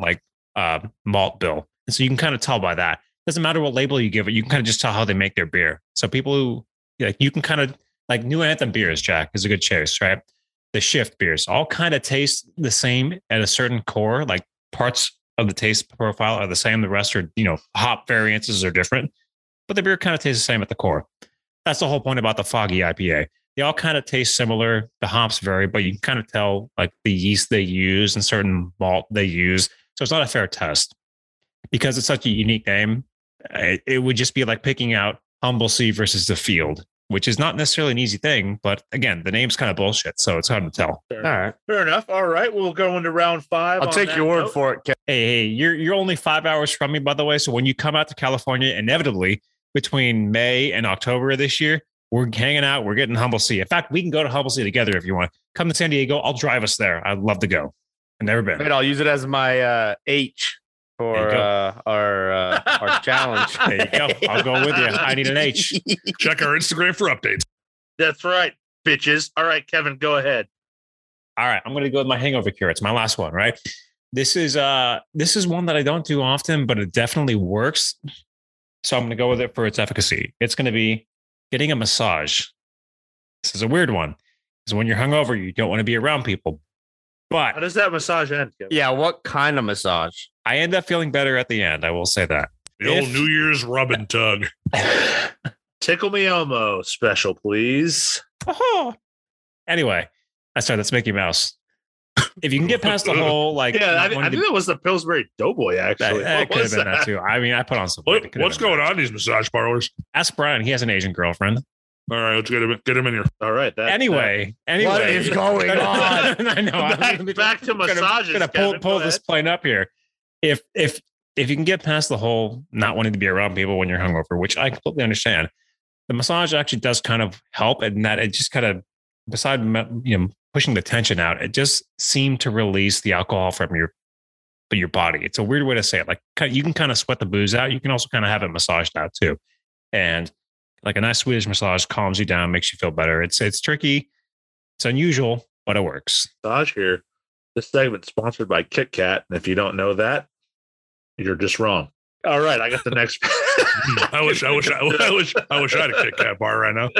malt bill. And so you can kind of tell by that. Doesn't matter what label you give it, you can kind of just tell how they make their beer. So people who you can kind of like New Anthem beers, Jack, is a good choice, right? The Shift beers all kind of taste the same at a certain core, like parts of the taste profile are the same. The rest are, hop variances are different, but the beer kind of tastes the same at the core. That's the whole point about the foggy IPA. They all kind of taste similar. The hops vary, but you can kind of tell like the yeast they use and certain malt they use. So it's not a fair test because it's such a unique name. It would just be like picking out Humble Sea versus The Field, which is not necessarily an easy thing. But again, the name's kind of bullshit, so it's hard to tell. All right. Fair enough. All right. We'll go into round 5. I'll take your word for it, Kev. Hey, you're only 5 hours from me, by the way. So when you come out to California, inevitably between May and October of this year, we're hanging out. We're getting Humble Sea. In fact, we can go to Humble Sea together if you want. Come to San Diego. I'll drive us there. I'd love to go. I've never been. Wait, I'll use it as my H for There you our challenge. There you go. I'll go with you. I need an H. Check our Instagram for updates. That's right, bitches. All right, Kevin, go ahead. All right, I'm going to go with my hangover cure. It's my last one, right? This is one that I don't do often, but it definitely works. So I'm going to go with it for its efficacy. It's going to be getting a massage. This is a weird one because when you're hungover, you don't want to be around people. How But does that massage end, Kevin? Yeah, what kind of massage? I end up feeling better at the end. I will say that. The old If- New Year's rub and tug. Tickle Me Elmo special, please. Oh. Anyway, that's Mickey Mouse. If you can get past the whole like, Yeah, not I wanting think to- that was the Pillsbury Doughboy, actually. that What could was have been that too. I mean, I put on some. weight. It could have What's been going that. on in these massage parlors? Ask Brian. He has an Asian girlfriend. All right, let's get him in here. All right. Anyway, What is going on? I know. Back to massages, Gonna Kevin. pull Go this ahead. plane up here. If you can get past the whole not wanting to be around people when you're hungover, which I completely understand, the massage actually does kind of help, and that it just kind of, beside pushing the tension out, it just seemed to release the alcohol from your body. It's a weird way to say it. Like you can kind of sweat the booze out. You can also kind of have it massaged out too, and like a nice Swedish massage calms you down, makes you feel better. It's tricky, it's unusual, but it works. Massage here. This segment's sponsored by Kit Kat, and if you don't know that, you're just wrong. All right, I got the next. I wish I had a Kit Kat bar right now.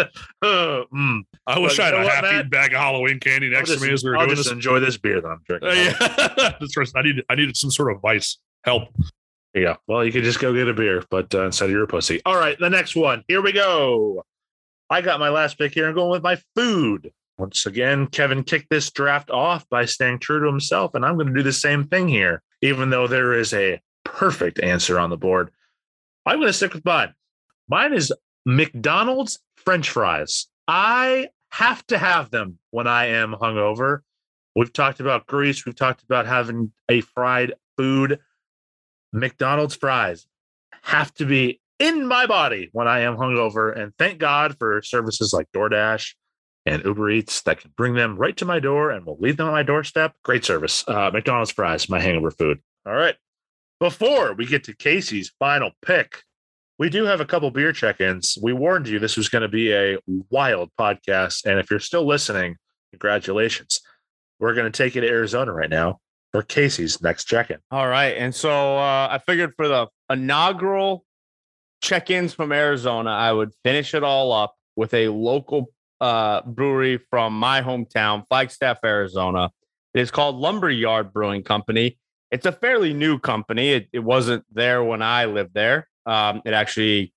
I wish But I had you know a what, half-eaten Matt? bag of Halloween candy next to me as we were I'll doing just this. enjoy this beer that I'm drinking. Yeah. That's right. I needed some sort of vice help. Yeah. Well, you could just go get a beer, but instead you're a pussy. All right, the next one. Here we go. I got my last pick here. I'm going with my food. Once again, Kevin kicked this draft off by staying true to himself, and I'm going to do the same thing here, even though there is a perfect answer on the board. I'm going to stick with mine. Mine is McDonald's French fries. I have to have them when I am hungover. We've talked about grease. We've talked about having a fried food. McDonald's fries have to be in my body when I am hungover. And thank God for services like DoorDash and Uber Eats that can bring them right to my door and will leave them on my doorstep. Great service. McDonald's fries, my hangover food. All right. Before we get to Casey's final pick, we do have a couple beer check-ins. We warned you this was going to be a wild podcast. And if you're still listening, congratulations. We're going to take you to Arizona right now for Casey's next check-in. All right. And so I figured for the inaugural check-ins from Arizona, I would finish it all up with a local brewery from my hometown, Flagstaff, Arizona. It is called Lumberyard Brewing Company. It's a fairly new company. It wasn't there when I lived there. It actually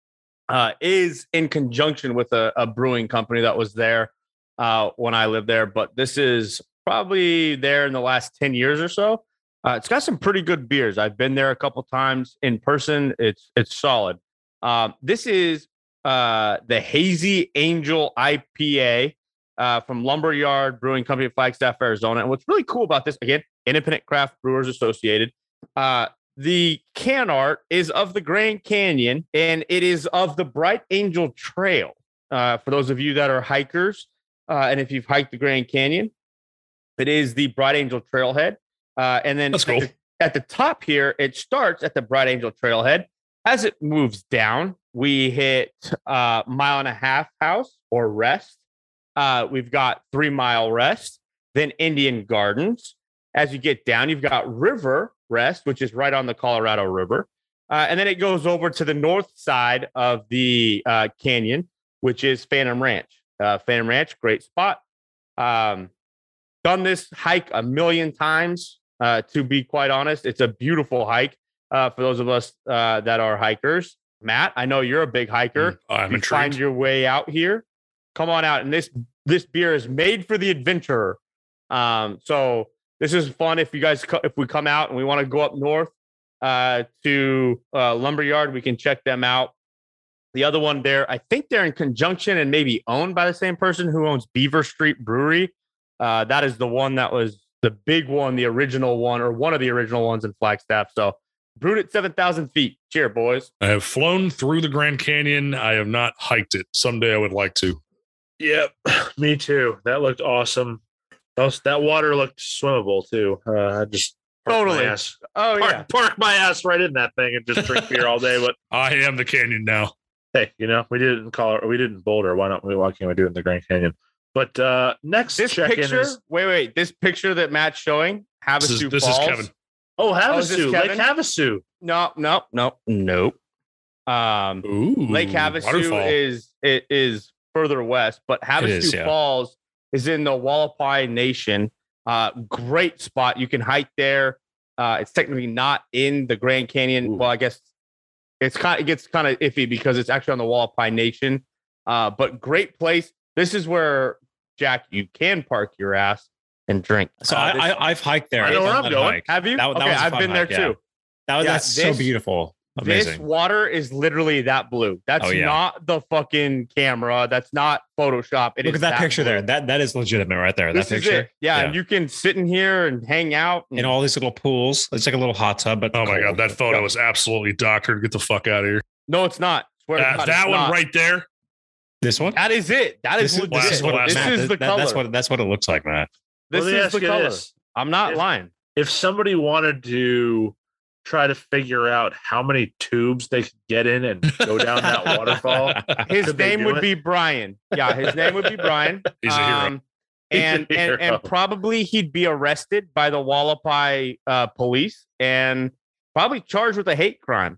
is in conjunction with a brewing company that was there when I lived there. But this is probably there in the last 10 years or so. It's got some pretty good beers. I've been there a couple times in person. It's solid. This is the Hazy Angel IPA from Lumberyard Brewing Company of Flagstaff, Arizona. And what's really cool about this, again, Independent Craft Brewers Associated. The can art is of the Grand Canyon, and it is of the Bright Angel Trail. For those of you that are hikers, and if you've hiked the Grand Canyon, it is the Bright Angel Trailhead. And then That's cool. At the top here, it starts at the Bright Angel Trailhead. As it moves down, we hit Mile and a Half House or Rest. We've got 3 Mile Rest, then Indian Gardens. As you get down, you've got River Rest, which is right on the Colorado River. And then it goes over to the north side of the canyon, which is Phantom Ranch. Phantom Ranch, great spot. Done this hike a million times, to be quite honest. It's a beautiful hike for those of us that are hikers. Matt, I know you're a big hiker. I'm you intrigued. find your way out here, come on out. And this beer is made for the adventurer. So this is fun. If we come out and we want to go up north to Lumberyard, we can check them out. The other one there, I think they're in conjunction and maybe owned by the same person who owns Beaver Street Brewery. That is the one that was the big one, the original one, or one of the original ones in Flagstaff. So brewed at 7,000 feet. Cheer, boys. I have flown through the Grand Canyon. I have not hiked it. Someday I would like to. Yep, me too. That looked awesome. That water looked swimmable too. I just Totally. park my ass right in that thing and just drink beer all day. But I am the canyon now. hey, we did it in Colorado. We did it in Boulder. Why can't we do it in the Grand Canyon? But next This check-in picture, is wait. This picture that Matt's showing, Havasu This Falls. is Kevin. is this Havasu, Lake Kevin? Havasu. Nope. Ooh, Lake Havasu waterfall. is further west, but Havasu is, yeah. Falls is in the Wallapai Nation. Great spot. You can hike there. It's technically not in the Grand Canyon. Ooh. Well, I guess it gets kind of iffy because it's actually on the Wallapai Nation. But great place. This is where, Jack, you can park your ass and drink. So This- I've hiked there. I know where I've I'm done going. hike. have you? That Okay, was a I've fun been there hike, yeah. too. That's so this- beautiful. This Amazing. water is literally that blue. That's Oh, yeah. not the fucking camera. That's not Photoshop. It Look is at that picture blue. there. That is legitimate right there. This that is picture. it. Yeah, and you can sit in here and hang out. In all these little pools. It's like a little hot tub, but Oh my cold. god, that photo is absolutely doctored. Get the fuck out of here. No, it's not. Swear to God, That it's one not. right there. This one? That is it. That is legit. this is what- This Matt, is the color. That's what it looks like, Matt. This Let me is ask the you color. this. I'm not If- lying. If somebody wanted to try to figure out how many tubes they could get in and go down that waterfall, His Could they name do would it? be Brian. Yeah, his name would be Brian. He's a hero. He's a And hero. probably he'd be arrested by the Wallapai police and probably charged with a hate crime.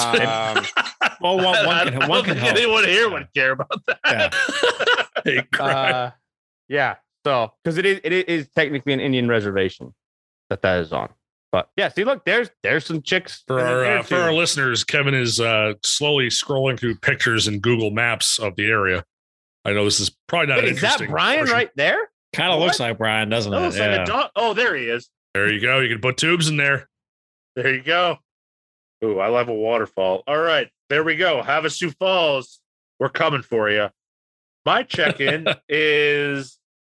Well, one I can don't think help. anyone here would care about that. Hey, crap. Yeah. So, because it is technically an Indian reservation that is on. But yeah, see, look, there's some chicks For in there our too. listeners, Kevin is slowly scrolling through pictures in Google Maps of the area. I know this is probably not Wait, an is that interesting Brian portion. right there? Kind of What? looks like Brian, doesn't That it? looks like a dog. Oh, there he is. There you go. You can put tubes in there. There you go. Ooh, I love a waterfall. All right, there we go. Havasu Falls. We're coming for you. My check-in is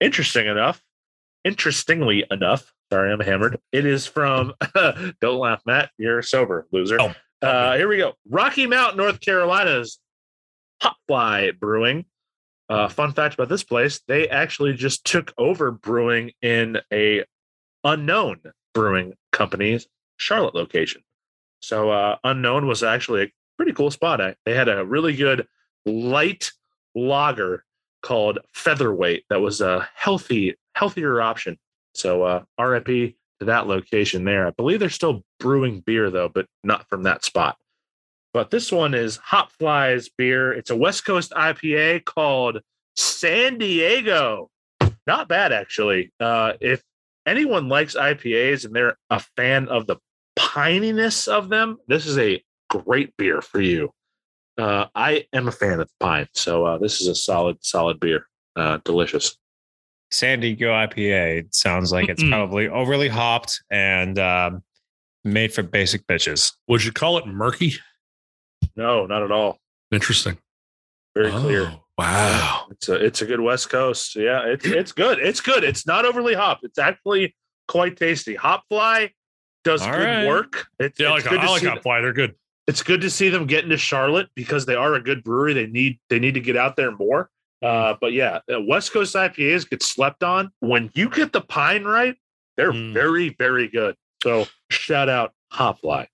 interestingly enough. Sorry, I'm hammered. It is from, don't laugh, Matt. You're sober, loser. Oh, Here we go. Rocky Mount, North Carolina's Hopfly Brewing. Fun fact about this place, they actually just took over brewing in a unknown brewing company's Charlotte location. So Unknown was actually a pretty cool spot. They had a really good light lager called Featherweight that was a healthier option. So RIP to that location there. I believe they're still brewing beer though, but not from that spot. But this one is Hopfly's beer. It's a West Coast IPA called San Diego. Not bad, actually. If anyone likes IPAs and they're a fan of the pininess of them, this is a great beer for you. I am a fan of the pine, so this is a solid beer. Delicious. San Diego IPA sounds like it's probably overly hopped and made for basic bitches. would you call it murky? No, not at all. Interesting. Very clear. Wow. It's a good West Coast. Yeah, it's good. It's good. It's not overly hopped. It's actually quite tasty. Hopfly does All good right. work. It's Yeah, good I to like see Hopfly. They're good. it's good to see them get into Charlotte because they are a good brewery. They need to get out there more. But yeah, West Coast IPAs get slept on. When you get the pine right, they're very, very good. So shout out Hopfly.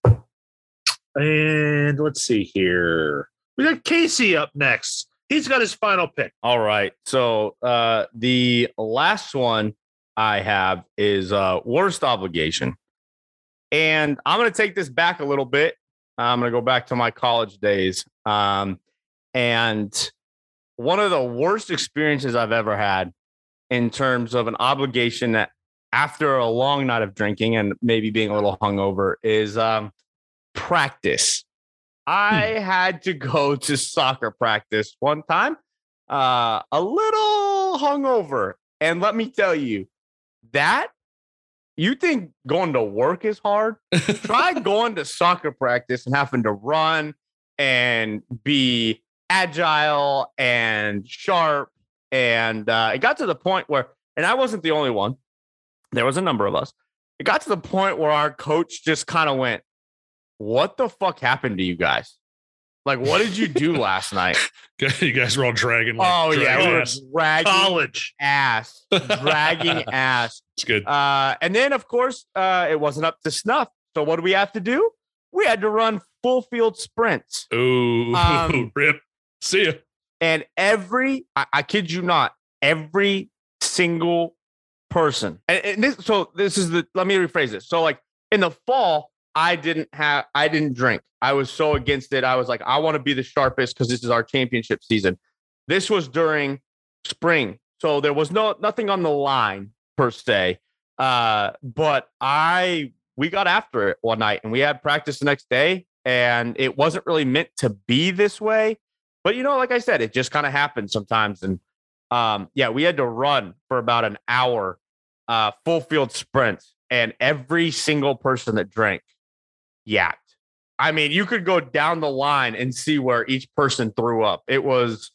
And let's see here. We got Casey up next. He's got his final pick. All right. So the last one I have is Worst Obligation. And I'm going to take this back a little bit. I'm going to go back to my college days. And one of the worst experiences I've ever had in terms of an obligation that after a long night of drinking and maybe being a little hungover is practice. I had to go to soccer practice one time, a little hungover. And let me tell you, that you think going to work is hard? Try going to soccer practice and having to run and be agile and sharp. And it got to the point where, and I wasn't the only one, there was a number of us. It got to the point where our coach just kind of went, "What the fuck happened to you guys? Like, what did you do last night?" You guys were all dragging. We were ass. dragging College. ass, dragging ass. It's good. And then, of course, it wasn't up to snuff. So what do we have to do? We had to run full field sprints. Ooh, rip. See ya. And I kid you not, every single person. And this is let me rephrase this. So like in the fall, I didn't drink. I was so against it. I was like, I want to be the sharpest because this is our championship season. This was during spring. So there was nothing on the line per se. But we got after it one night and we had practice the next day and it wasn't really meant to be this way. But, like I said, it just kind of happens sometimes. And we had to run for about an hour, full field sprints. And every single person that drank yacked. I mean, you could go down the line and see where each person threw up. It was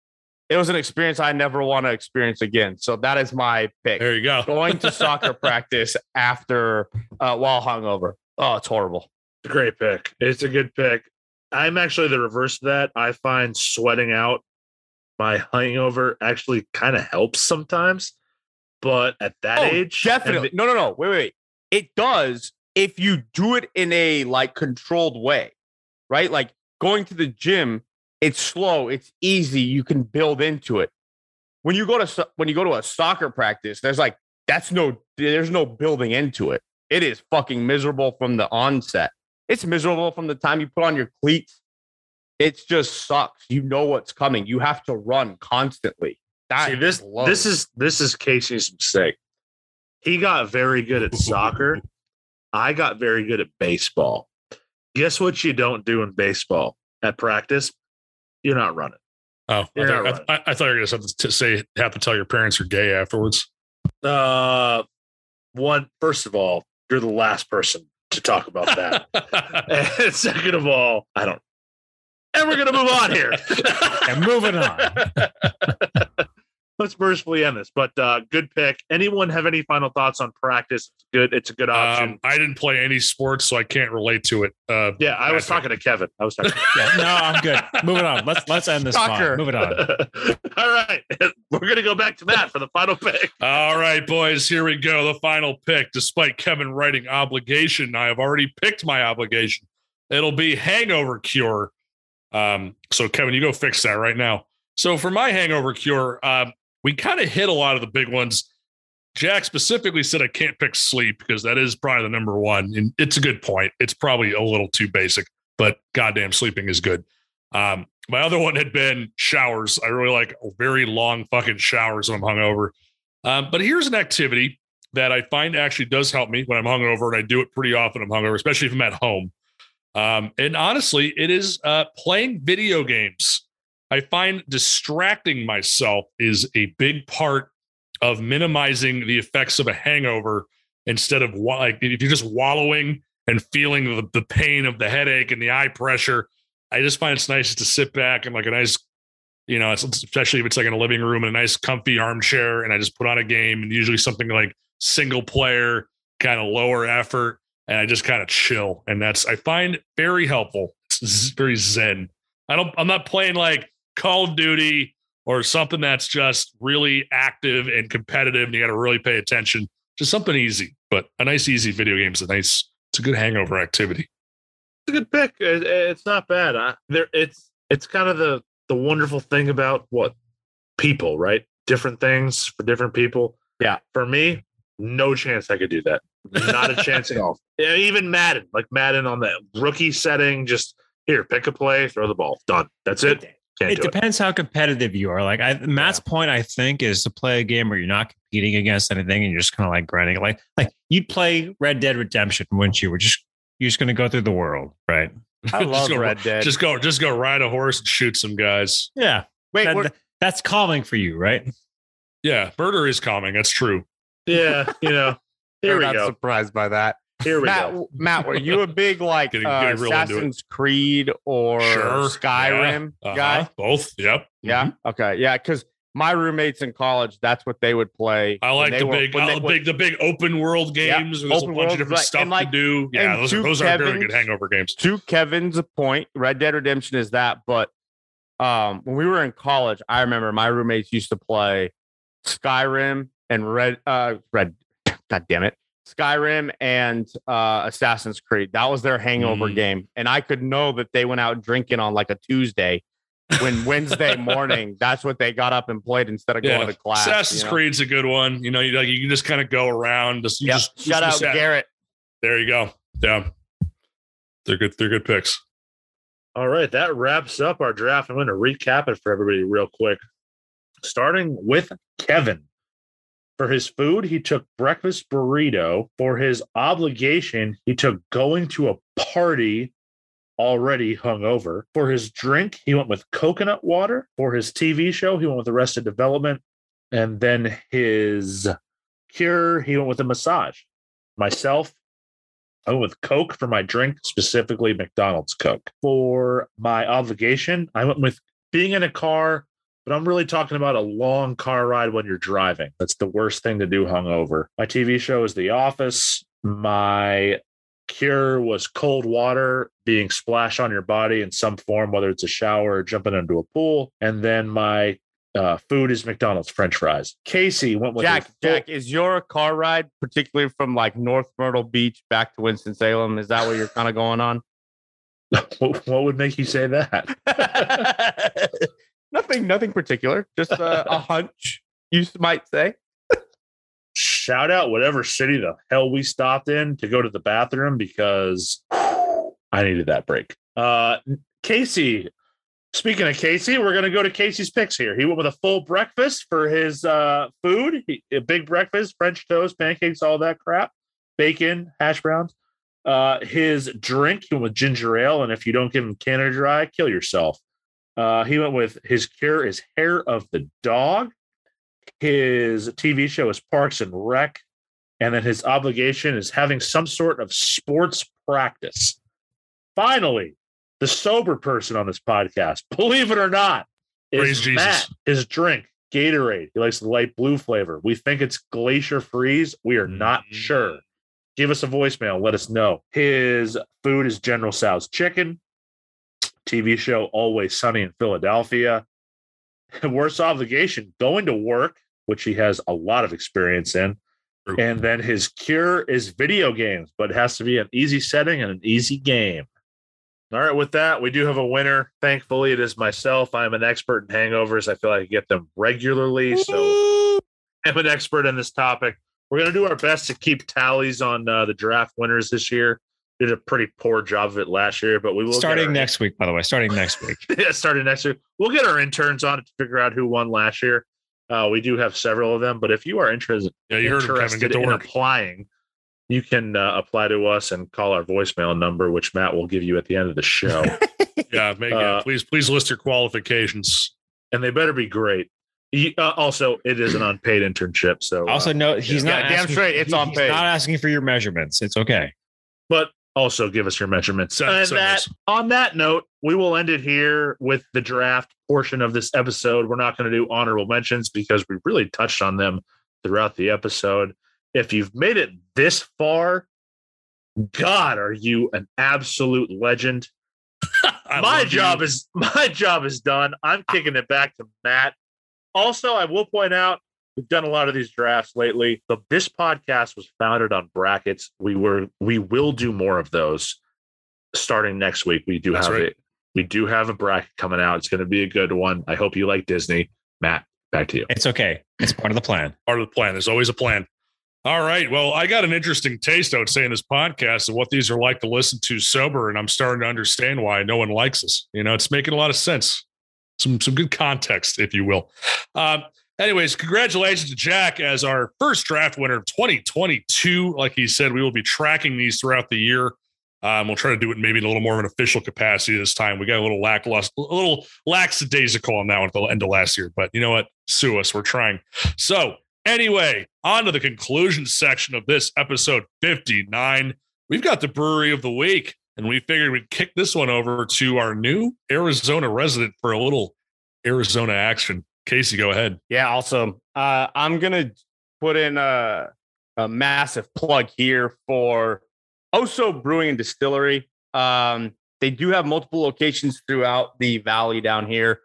an experience I never want to experience again. So that is my pick. There you go. Going to soccer practice after while hungover. Oh, it's horrible. It's a great pick. It's a good pick. I'm actually the reverse of that. I find sweating out my hangover actually kind of helps sometimes. But at that age, definitely. No. Wait. It does if you do it in a like controlled way, right? Like going to the gym, it's slow, it's easy. You can build into it. When you go to a soccer practice, there's no building into it. It is fucking miserable from the onset. It's miserable from the time you put on your cleats. It just sucks. You know what's coming. You have to run constantly. See, this is Casey's mistake. He got very good at soccer I got very good at baseball. Guess what you don't do in baseball at practice? You're not running. Oh, I thought you were going to have to tell your parents you're gay afterwards. First of all, you're the last person to talk about that. And second of all, I don't. And we're going to move on here. And moving on. Let's mercifully end this, but good pick. Anyone have any final thoughts on practice? It's a good option. I didn't play any sports, so I can't relate to it. I was talking to Kevin. No, I'm good. Moving on. Let's end this. Moving on. All right, we're gonna go back to Matt for the final pick. All right, boys, here we go. The final pick. Despite Kevin writing obligation, I have already picked my obligation. It'll be hangover cure. So Kevin, you go fix that right now. So for my hangover cure, we kind of hit a lot of the big ones. Jack specifically said I can't pick sleep because that is probably the number one. And it's a good point. It's probably a little too basic, but goddamn, sleeping is good. My other one had been showers. I really like very long fucking showers when I'm hungover. But here's an activity that I find actually does help me when I'm hungover, and I do it pretty often when I'm hungover, especially if I'm at home. And honestly, it is playing video games. I find distracting myself is a big part of minimizing the effects of a hangover instead of like if you're just wallowing and feeling the pain of the headache and the eye pressure. I just find it's nice to sit back and like a nice, especially if it's like in a living room in a nice comfy armchair, and I just put on a game, and usually something like single player, kind of lower effort, and I just kind of chill. And I find very helpful. It's very zen. I'm not playing like Call of Duty or something that's just really active and competitive and you got to really pay attention. Just something easy, but a nice, easy video game is it's a good hangover activity. It's a good pick. It's not bad. It's kind of the wonderful thing about people, right? Different things for different people. Yeah. For me, no chance I could do that. Not a chance at all. Yeah, even Madden on the rookie setting, just here, pick a play, throw the ball. Done. That's it. It depends how competitive you are. Like Matt's point, I think, is to play a game where you're not competing against anything and you're just kind of like grinding. Like you'd play Red Dead Redemption, wouldn't you? You're just going to go through the world, right? I love Red Dead. Just go ride a horse and shoot some guys. Yeah. Wait, that's calming for you, right? Yeah, murder is calming. That's true. Yeah, here we're we not go. surprised by that. Here we go. Matt, were you a big Assassin's Creed or Skyrim guy? Both. Yep. Yeah. Mm-hmm. Okay. Yeah, because my roommates in college, that's what they would play. I like the big open world games. Yeah, there's a bunch of different stuff to do. Yeah, those are very good hangover games. To Kevin's point, Red Dead Redemption is that. But when we were in college, I remember my roommates used to play Skyrim and God damn it. Skyrim and Assassin's Creed. That was their hangover game. And I could know that they went out drinking on like a Tuesday when Wednesday morning, that's what they got up and played instead of going to class. Assassin's Creed's a good one. You can just kind of go around. Shout out Garrett. There you go. Yeah. They're good picks. All right. That wraps up our draft. I'm going to recap it for everybody real quick. Starting with Kevin. For his food, he took breakfast burrito. For his obligation, he took going to a party already hungover. For his drink, he went with coconut water. For his TV show, he went with Arrested Development. And then his cure, he went with a massage. Myself, I went with Coke for my drink, specifically McDonald's Coke. For my obligation, I went with being in a car, but I'm really talking about a long car ride when you're driving. That's the worst thing to do hungover. My TV show is The Office. My cure was cold water being splashed on your body in some form, whether it's a shower or jumping into a pool. And then my food is McDonald's French fries. Casey went with Jack, is your car ride, particularly from like North Myrtle Beach back to Winston-Salem, is that what you're kind of going on? What would make you say that? Nothing particular. Just a hunch, you might say. Shout out whatever city the hell we stopped in to go to the bathroom because I needed that break. Casey, speaking of Casey, we're going to go to Casey's picks here. He went with a full breakfast for his food. A big breakfast, French toast, pancakes, all that crap, bacon, hash browns. His drink, he went with ginger ale, and if you don't give him Canada Dry, kill yourself. He went with his cure is hair of the dog. His TV show is Parks and Rec, and then his obligation is having some sort of sports practice. Finally, the sober person on this podcast, believe it or not, Praise is Jesus. Matt. His drink, Gatorade. He likes the light blue flavor. We think it's Glacier Freeze. We are not sure. Give us a voicemail. Let us know. His food is General Tso's chicken. TV show Always Sunny in Philadelphia. Worst obligation, going to work, which he has a lot of experience in. True. And then his cure is video games, but it has to be an easy setting and an easy game. All right, with that, we do have a winner. Thankfully, it is myself. I'm an expert in hangovers. I feel like I get them regularly, so I'm an expert in this topic. We're going to do our best to keep tallies on the draft winners this year. Did a pretty poor job of it last year, but we will Starting next week, by the way. Starting next week. Yeah, starting next year. We'll get our interns on it to figure out who won last year. We do have several of them, but if you are interested, Yeah, you heard him, Kevin. Get to in work. applying, you can apply to us and call our voicemail number, which Matt will give you at the end of the show. Please list your qualifications. And they better be great. Also, it is an unpaid internship. So Also, no, he's not. damn asking- straight, it's he's unpaid. not asking for your measurements. It's okay. but also give us your measurements. Send And us. on that note, we will end it here with the draft portion of this episode. We're not going to do honorable mentions because we really touched on them throughout the episode. If you've made it this far, God, are you an absolute legend? My job is done. I'm kicking it back to Matt. Also, I will point out we've done a lot of these drafts lately. This podcast was founded on brackets. We will do more of those starting next week. We do That's have right. it. We do have a bracket coming out. It's going to be a good one. I hope you like Disney. Matt, back to you. It's okay. It's part of the plan. Part of the plan. There's always a plan. All right. Well, I got an interesting taste, I would say, in this podcast of what these are like to listen to sober, and I'm starting to understand why no one likes us. It's making a lot of sense. Some good context, if you will. Anyways, congratulations to Jack as our first draft winner of 2022. Like he said, we will be tracking these throughout the year. We'll try to do it maybe in a little more of an official capacity this time. We got a little lackadaisical on that one at the end of last year, but you know what? Sue us. We're trying. So anyway, on to the conclusion section of this episode 59. We've got the brewery of the week, and we figured we'd kick this one over to our new Arizona resident for a little Arizona action. Casey, go ahead. Yeah, awesome. I'm going to put in a massive plug here for Oso Brewing and Distillery. They do have multiple locations throughout the valley down here.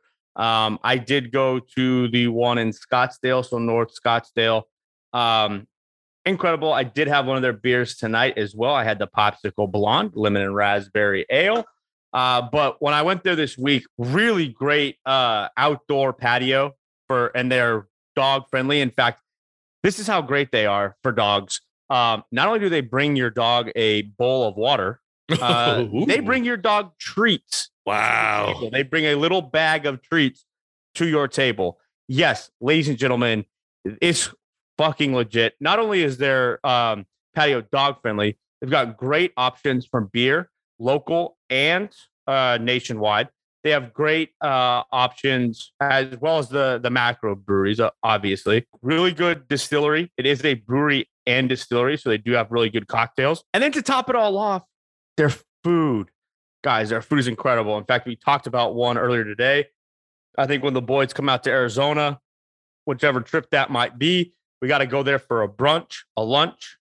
I did go to the one in Scottsdale, so North Scottsdale. Incredible. I did have one of their beers tonight as well. I had the Popsicle Blonde, lemon and raspberry ale. But when I went there this week, really great outdoor patio and they're dog friendly. In fact, this is how great they are for dogs. Not only do they bring your dog a bowl of water, they bring your dog treats. Wow. They bring a little bag of treats to your table. Yes, ladies and gentlemen, it's fucking legit. Not only is their patio dog friendly, they've got great options from beer, local and nationwide. They have great options as well as the macro breweries, obviously. Really good distillery. It is a brewery and distillery, so they do have really good cocktails. And then to top it all off, their food. Guys, their food is incredible. In fact, we talked about one earlier today. I think when the boys come out to Arizona, whichever trip that might be, we got to go there for a brunch, a lunch,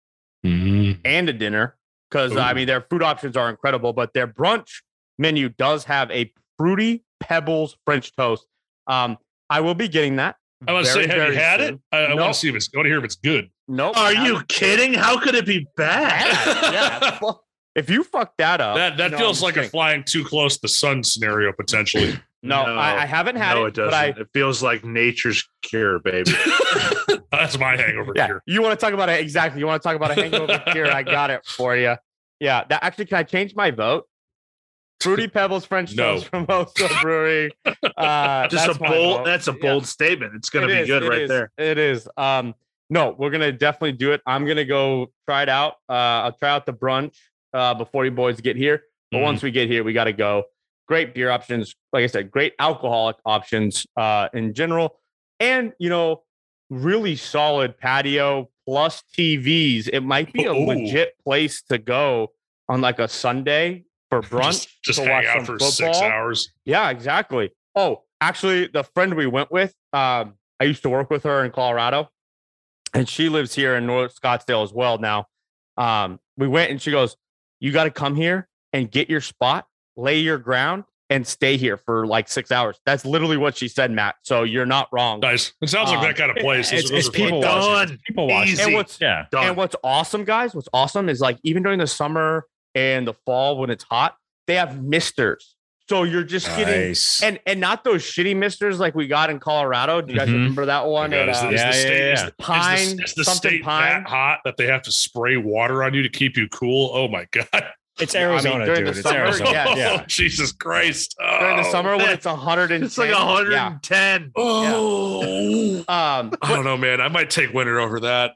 and a dinner. Because, I mean, their food options are incredible, but their brunch menu does have a Fruity Pebbles French toast. I will be getting that. I want to say, have you had soon. it? I Nope. want to see if I want to hear if it's good. Nope. Are you kidding? How could it be bad? Yeah. If you fuck that up, That no, feels I'm like just a flying too close to the sun scenario potentially. No, I haven't had No, it. it doesn't. But It feels like nature's cure, baby. That's my hangover yeah, here. you want to talk about it exactly. You want to talk about a hangover here? I got it for you. Yeah, that actually, can I change my vote? Fruity Pebbles French No. toast from Oso Brewery. Just That's a my bold. vote. That's a Yeah. bold statement. It's going to It be is, good it right is, there. It is. No, we're gonna definitely do it. I'm gonna go try it out. I'll try out the brunch before you boys get here. But once we get here, we got to go. Great beer options, like I said, great alcoholic options in general, and really solid patio plus TVs. It might be a legit place to go on like a Sunday for brunch. Just to hang watch out some for football. 6 hours. Yeah, exactly. Oh, actually, the friend we went with, I used to work with her in Colorado, and she lives here in North Scottsdale as well now. We went and she goes, "You got to come here and get your spot, lay your ground, and stay here for like 6 hours." That's literally what she said, Matt. So you're not wrong. Nice. It sounds like that kind of place. It's people watching. People watching. And what's awesome, guys, what's awesome is like even during the summer and the fall when it's hot, they have misters. So you're just getting and not those shitty misters like we got in Colorado. Do you guys remember that one? Is the Pine, is the something state pine. that hot that they have to spray water on you to keep you cool? Oh my god. It's Arizona, during dude. the It's summer, Arizona. yeah. Jesus Christ. During the summer when it's 110. It's like 110. Oh. I I don't know, man. I might take winter over that.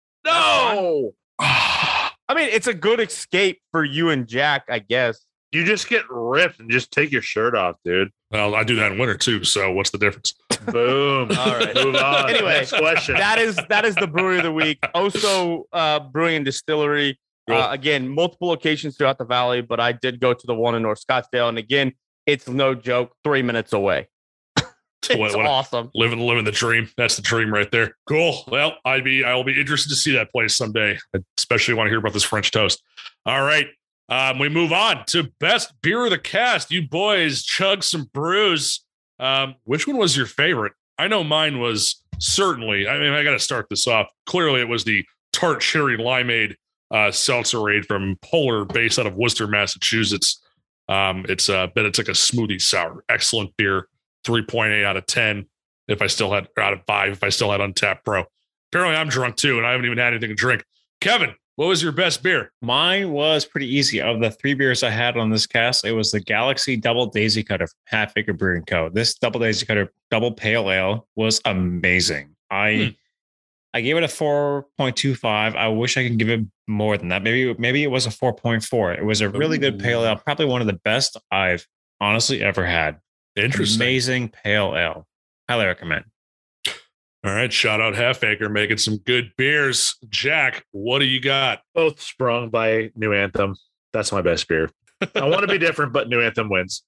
No. I mean, it's a good escape for you and Jack, I guess. You just get ripped and just take your shirt off, dude. Well, I do that in winter too. So what's the difference? Boom. All right. Move on. Anyway, Next question. That is the brewery of the week. Oso Brewing and Distillery. Cool. Again, multiple locations throughout the valley, but I did go to the one in North Scottsdale. And again, it's no joke, 3 minutes away. It's awesome. Living the dream. That's the dream right there. Cool. Well, I will be interested to see that place someday. I especially want to hear about this French toast. All right. We move on to best beer of the cast. You boys chug some brews. Which one was your favorite? I know mine was certainly, I mean, I got to start this off. Clearly it was the tart cherry limeade seltzerade from Polar, based out of Worcester, Massachusetts. It's like a smoothie sour. Excellent beer. 3.8 out of 10. If I still had out of 5, if I still had Untapped Pro. Apparently I'm drunk too, and I haven't even had anything to drink. Kevin, what was your best beer? Mine was pretty easy. Of the 3 beers I had on this cast, it was the Galaxy Double Daisy Cutter from Half Acre Brewing Co. This Double Daisy Cutter Double Pale Ale was amazing. I gave it a 4.25. I wish I could give it more than that. Maybe it was a 4.4. It was a really good pale ale, probably one of the best I've honestly ever had. Interesting. Amazing pale ale. Highly recommend. All right. Shout out Half Acre making some good beers. Jack, what do you got? Both sprung by New Anthem. That's my best beer. I want to be different, but New Anthem wins.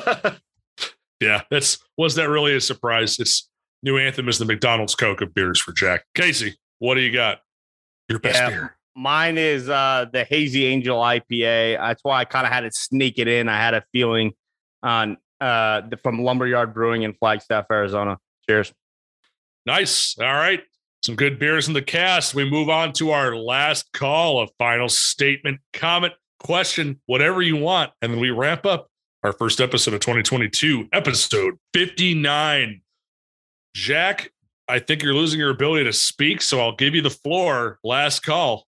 Yeah, was that really a surprise? It's New Anthem is the McDonald's Coke of beers for Jack. Casey, what do you got? Your best beer. Mine is the Hazy Angel IPA. That's why I kind of had to sneak it in. I had a feeling on from Lumberyard Brewing in Flagstaff, Arizona. Cheers. Nice. All right. Some good beers in the cast. We move on to our last call, a final statement, comment, question, whatever you want. And then we wrap up our first episode of 2022, episode 59. Jack, I think you're losing your ability to speak, so I'll give you the floor. Last call.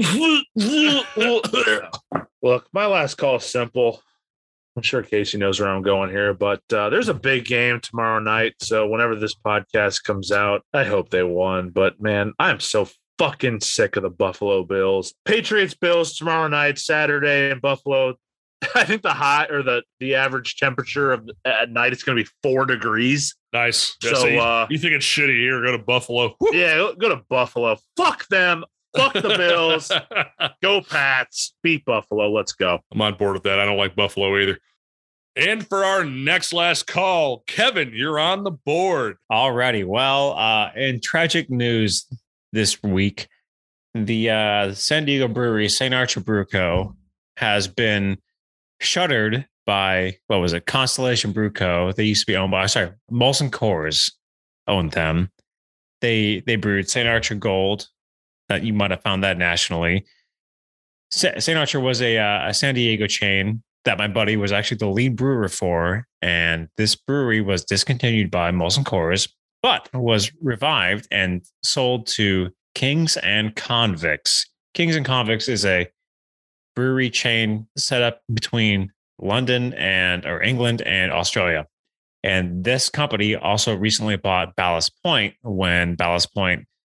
Look, my last call is simple. I'm sure Casey knows where I'm going here, but there's a big game tomorrow night. So whenever this podcast comes out, I hope they won. But man, I'm so fucking sick of the Buffalo Bills. Patriots Bills tomorrow night, Saturday in Buffalo. I think the high or the average temperature of at night is going to be 4 degrees. Nice. So you think it's shitty here? Go to Buffalo. Yeah, go to Buffalo. Fuck them. Fuck the Bills. Go Pats. Beat Buffalo. Let's go. I'm on board with that. I don't like Buffalo either. And for our next last call, Kevin, you're on the board. Alrighty. Well, in tragic news this week, the San Diego brewery, St. Archer Brew Co. has been shuttered by, what was it? Constellation Brew Co. They used to be owned by, Molson Coors owned them. They brewed St. Archer Gold. You might have found that nationally. St. Archer was a San Diego chain that my buddy was actually the lead brewer for. And this brewery was discontinued by Molson Coors, but was revived and sold to Kings and Convicts. Kings and Convicts is a brewery chain set up between London or England and Australia. And this company also recently bought Ballast Point when Ballast Point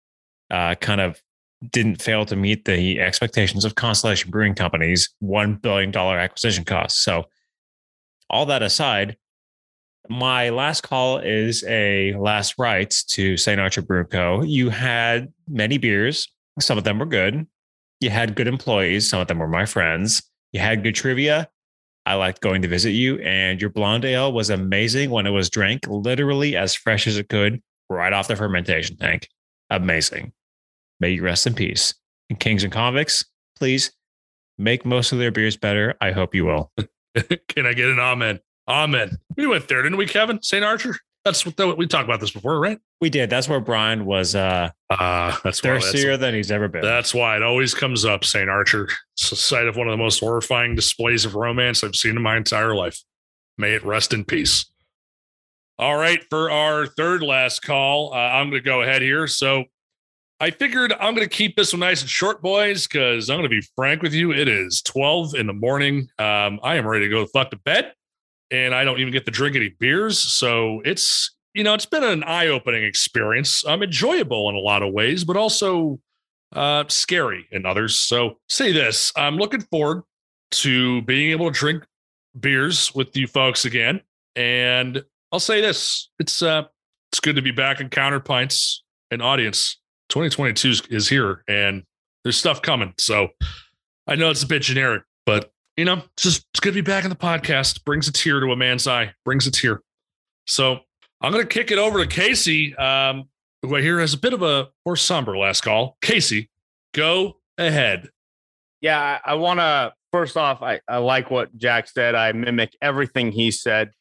kind of didn't fail to meet the expectations of Constellation Brewing Company's $1 billion acquisition cost. So all that aside, my last call is a last rites to St. Archer Brew Co. You had many beers. Some of them were good. You had good employees. Some of them were my friends. You had good trivia. I liked going to visit you. And your blonde ale was amazing when it was drank literally as fresh as it could right off the fermentation tank. Amazing. May you rest in peace. And Kings and Convicts, please make most of their beers better. I hope you will. Can I get an amen? Amen. We went there, didn't we, Kevin? St. Archer? That's what we talked about this before, right? We did. That's where Brian was that's thirstier than he's ever been. That's why it always comes up, St. Archer. It's the site of one of the most horrifying displays of romance I've seen in my entire life. May it rest in peace. All right, for our third last call, I'm going to go ahead here. So I figured I'm going to keep this one nice and short, boys, because I'm going to be frank with you. It is 12 in the morning. I am ready to go the fuck to bed, and I don't even get to drink any beers. So it's been an eye-opening experience. Enjoyable in a lot of ways, but also scary in others. So say this, I'm looking forward to being able to drink beers with you folks again. And I'll say this, it's good to be back in Counterpints and audience. 2022 is here and there's stuff coming. So I know it's a bit generic, but it's good to be back in the podcast. Brings a tear to a man's eye, brings a tear. So I'm going to kick it over to Casey, who I hear has a bit of a more somber last call. Casey, go ahead. Yeah, I want to, first off, I like what Jack said. I mimic everything he said.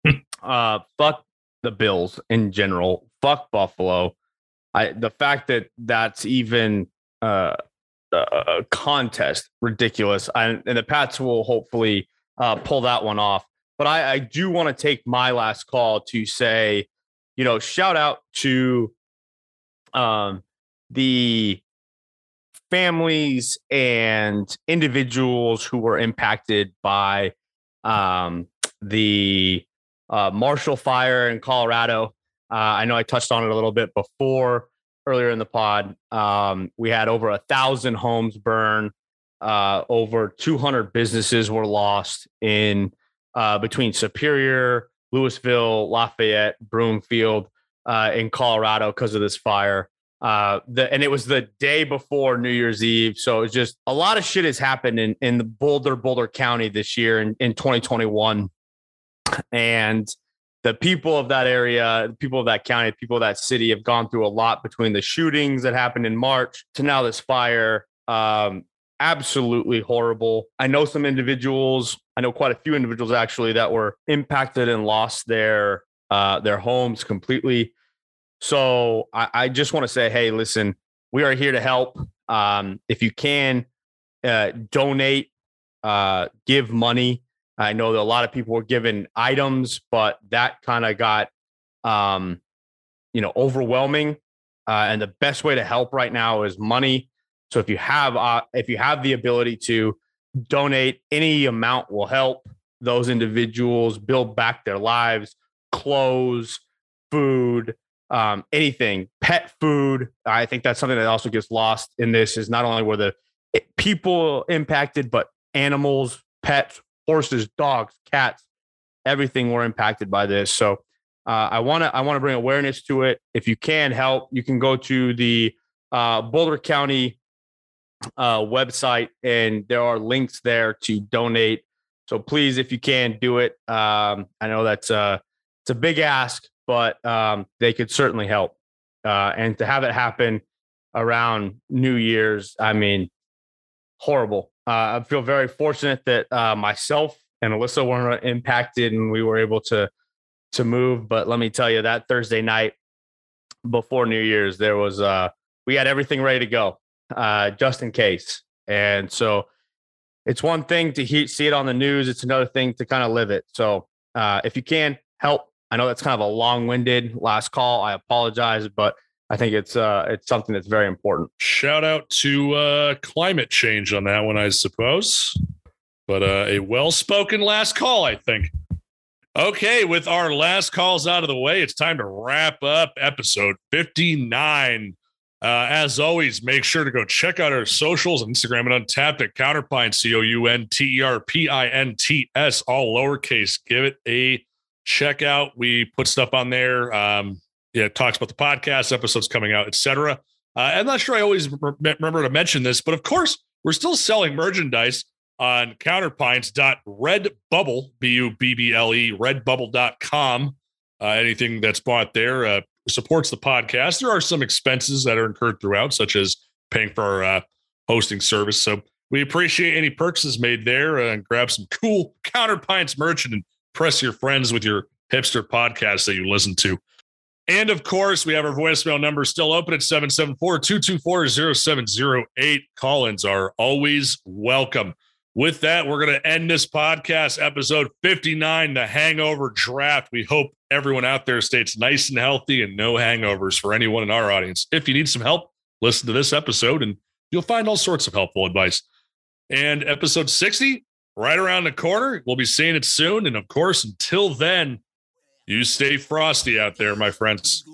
Fuck the Bills in general. Fuck Buffalo. The fact that that's even a contest, ridiculous. And the Pats will hopefully pull that one off. But I do want to take my last call to say, shout out to the families and individuals who were impacted by the Marshall Fire in Colorado. I know I touched on it a little bit before earlier in the pod. We had over 1,000 homes burn. Over 200 businesses were lost in between Superior, Louisville, Lafayette, Broomfield in Colorado because of this fire. And it was the day before New Year's Eve. So it's just a lot of shit has happened in the Boulder County this year in 2021. And the people of that area, the people of that county, the people of that city have gone through a lot between the shootings that happened in March to now this fire. Absolutely horrible. I know some individuals, I know quite a few individuals actually that were impacted and lost their homes completely. So I just want to say, hey, listen, we are here to help. If you can donate, give money. I know that a lot of people were given items, but that kind of got, overwhelming. And the best way to help right now is money. So if you have the ability to donate, any amount will help those individuals build back their lives, clothes, food, anything, pet food. I think that's something that also gets lost in this is not only were the people impacted, but animals, pets, horses, dogs, cats, everything were impacted by this. So I want to bring awareness to it. If you can help, you can go to the Boulder County website, and there are links there to donate. So please, if you can, do it. I know that's it's a big ask, but they could certainly help. And to have it happen around New Year's, I mean, horrible. I feel very fortunate that myself and Alyssa weren't impacted and we were able to move. But let me tell you, that Thursday night before New Year's, there was we had everything ready to go just in case. And so it's one thing to see it on the news. It's another thing to kind of live it. So if you can help, I know that's kind of a long-winded last call. I apologize, but I think it's something that's very important. Shout out to climate change on that one, I suppose. But a well-spoken last call, I think. Okay, with our last calls out of the way, it's time to wrap up episode 59. As always, make sure to go check out our socials on Instagram and Untapped at Counterpints, COUNTERPINTS, all lowercase. Give it a check out. We put stuff on there. It talks about the podcast, episodes coming out, etc. I'm not sure I always remember to mention this, but of course, we're still selling merchandise on counterpints.redbubble, BUBBLE, redbubble.com. Anything that's bought there supports the podcast. There are some expenses that are incurred throughout, such as paying for our hosting service. So we appreciate any purchases made there, and grab some cool Counterpints merch and impress your friends with your hipster podcast that you listen to. And of course, we have our voicemail number still open at 774-224-0708. Call-ins are always welcome. With that, we're going to end this podcast, episode 59, the Hangover Draft. We hope everyone out there stays nice and healthy and no hangovers for anyone in our audience. If you need some help, listen to this episode and you'll find all sorts of helpful advice. And episode 60, right around the corner. We'll be seeing it soon. And of course, until then, you stay frosty out there, my friends.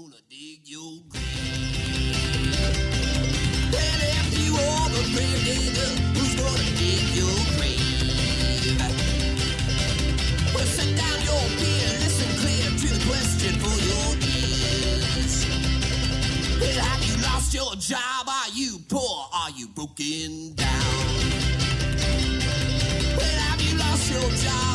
Your job, are you poor, are you broken down? Well, have you lost your job?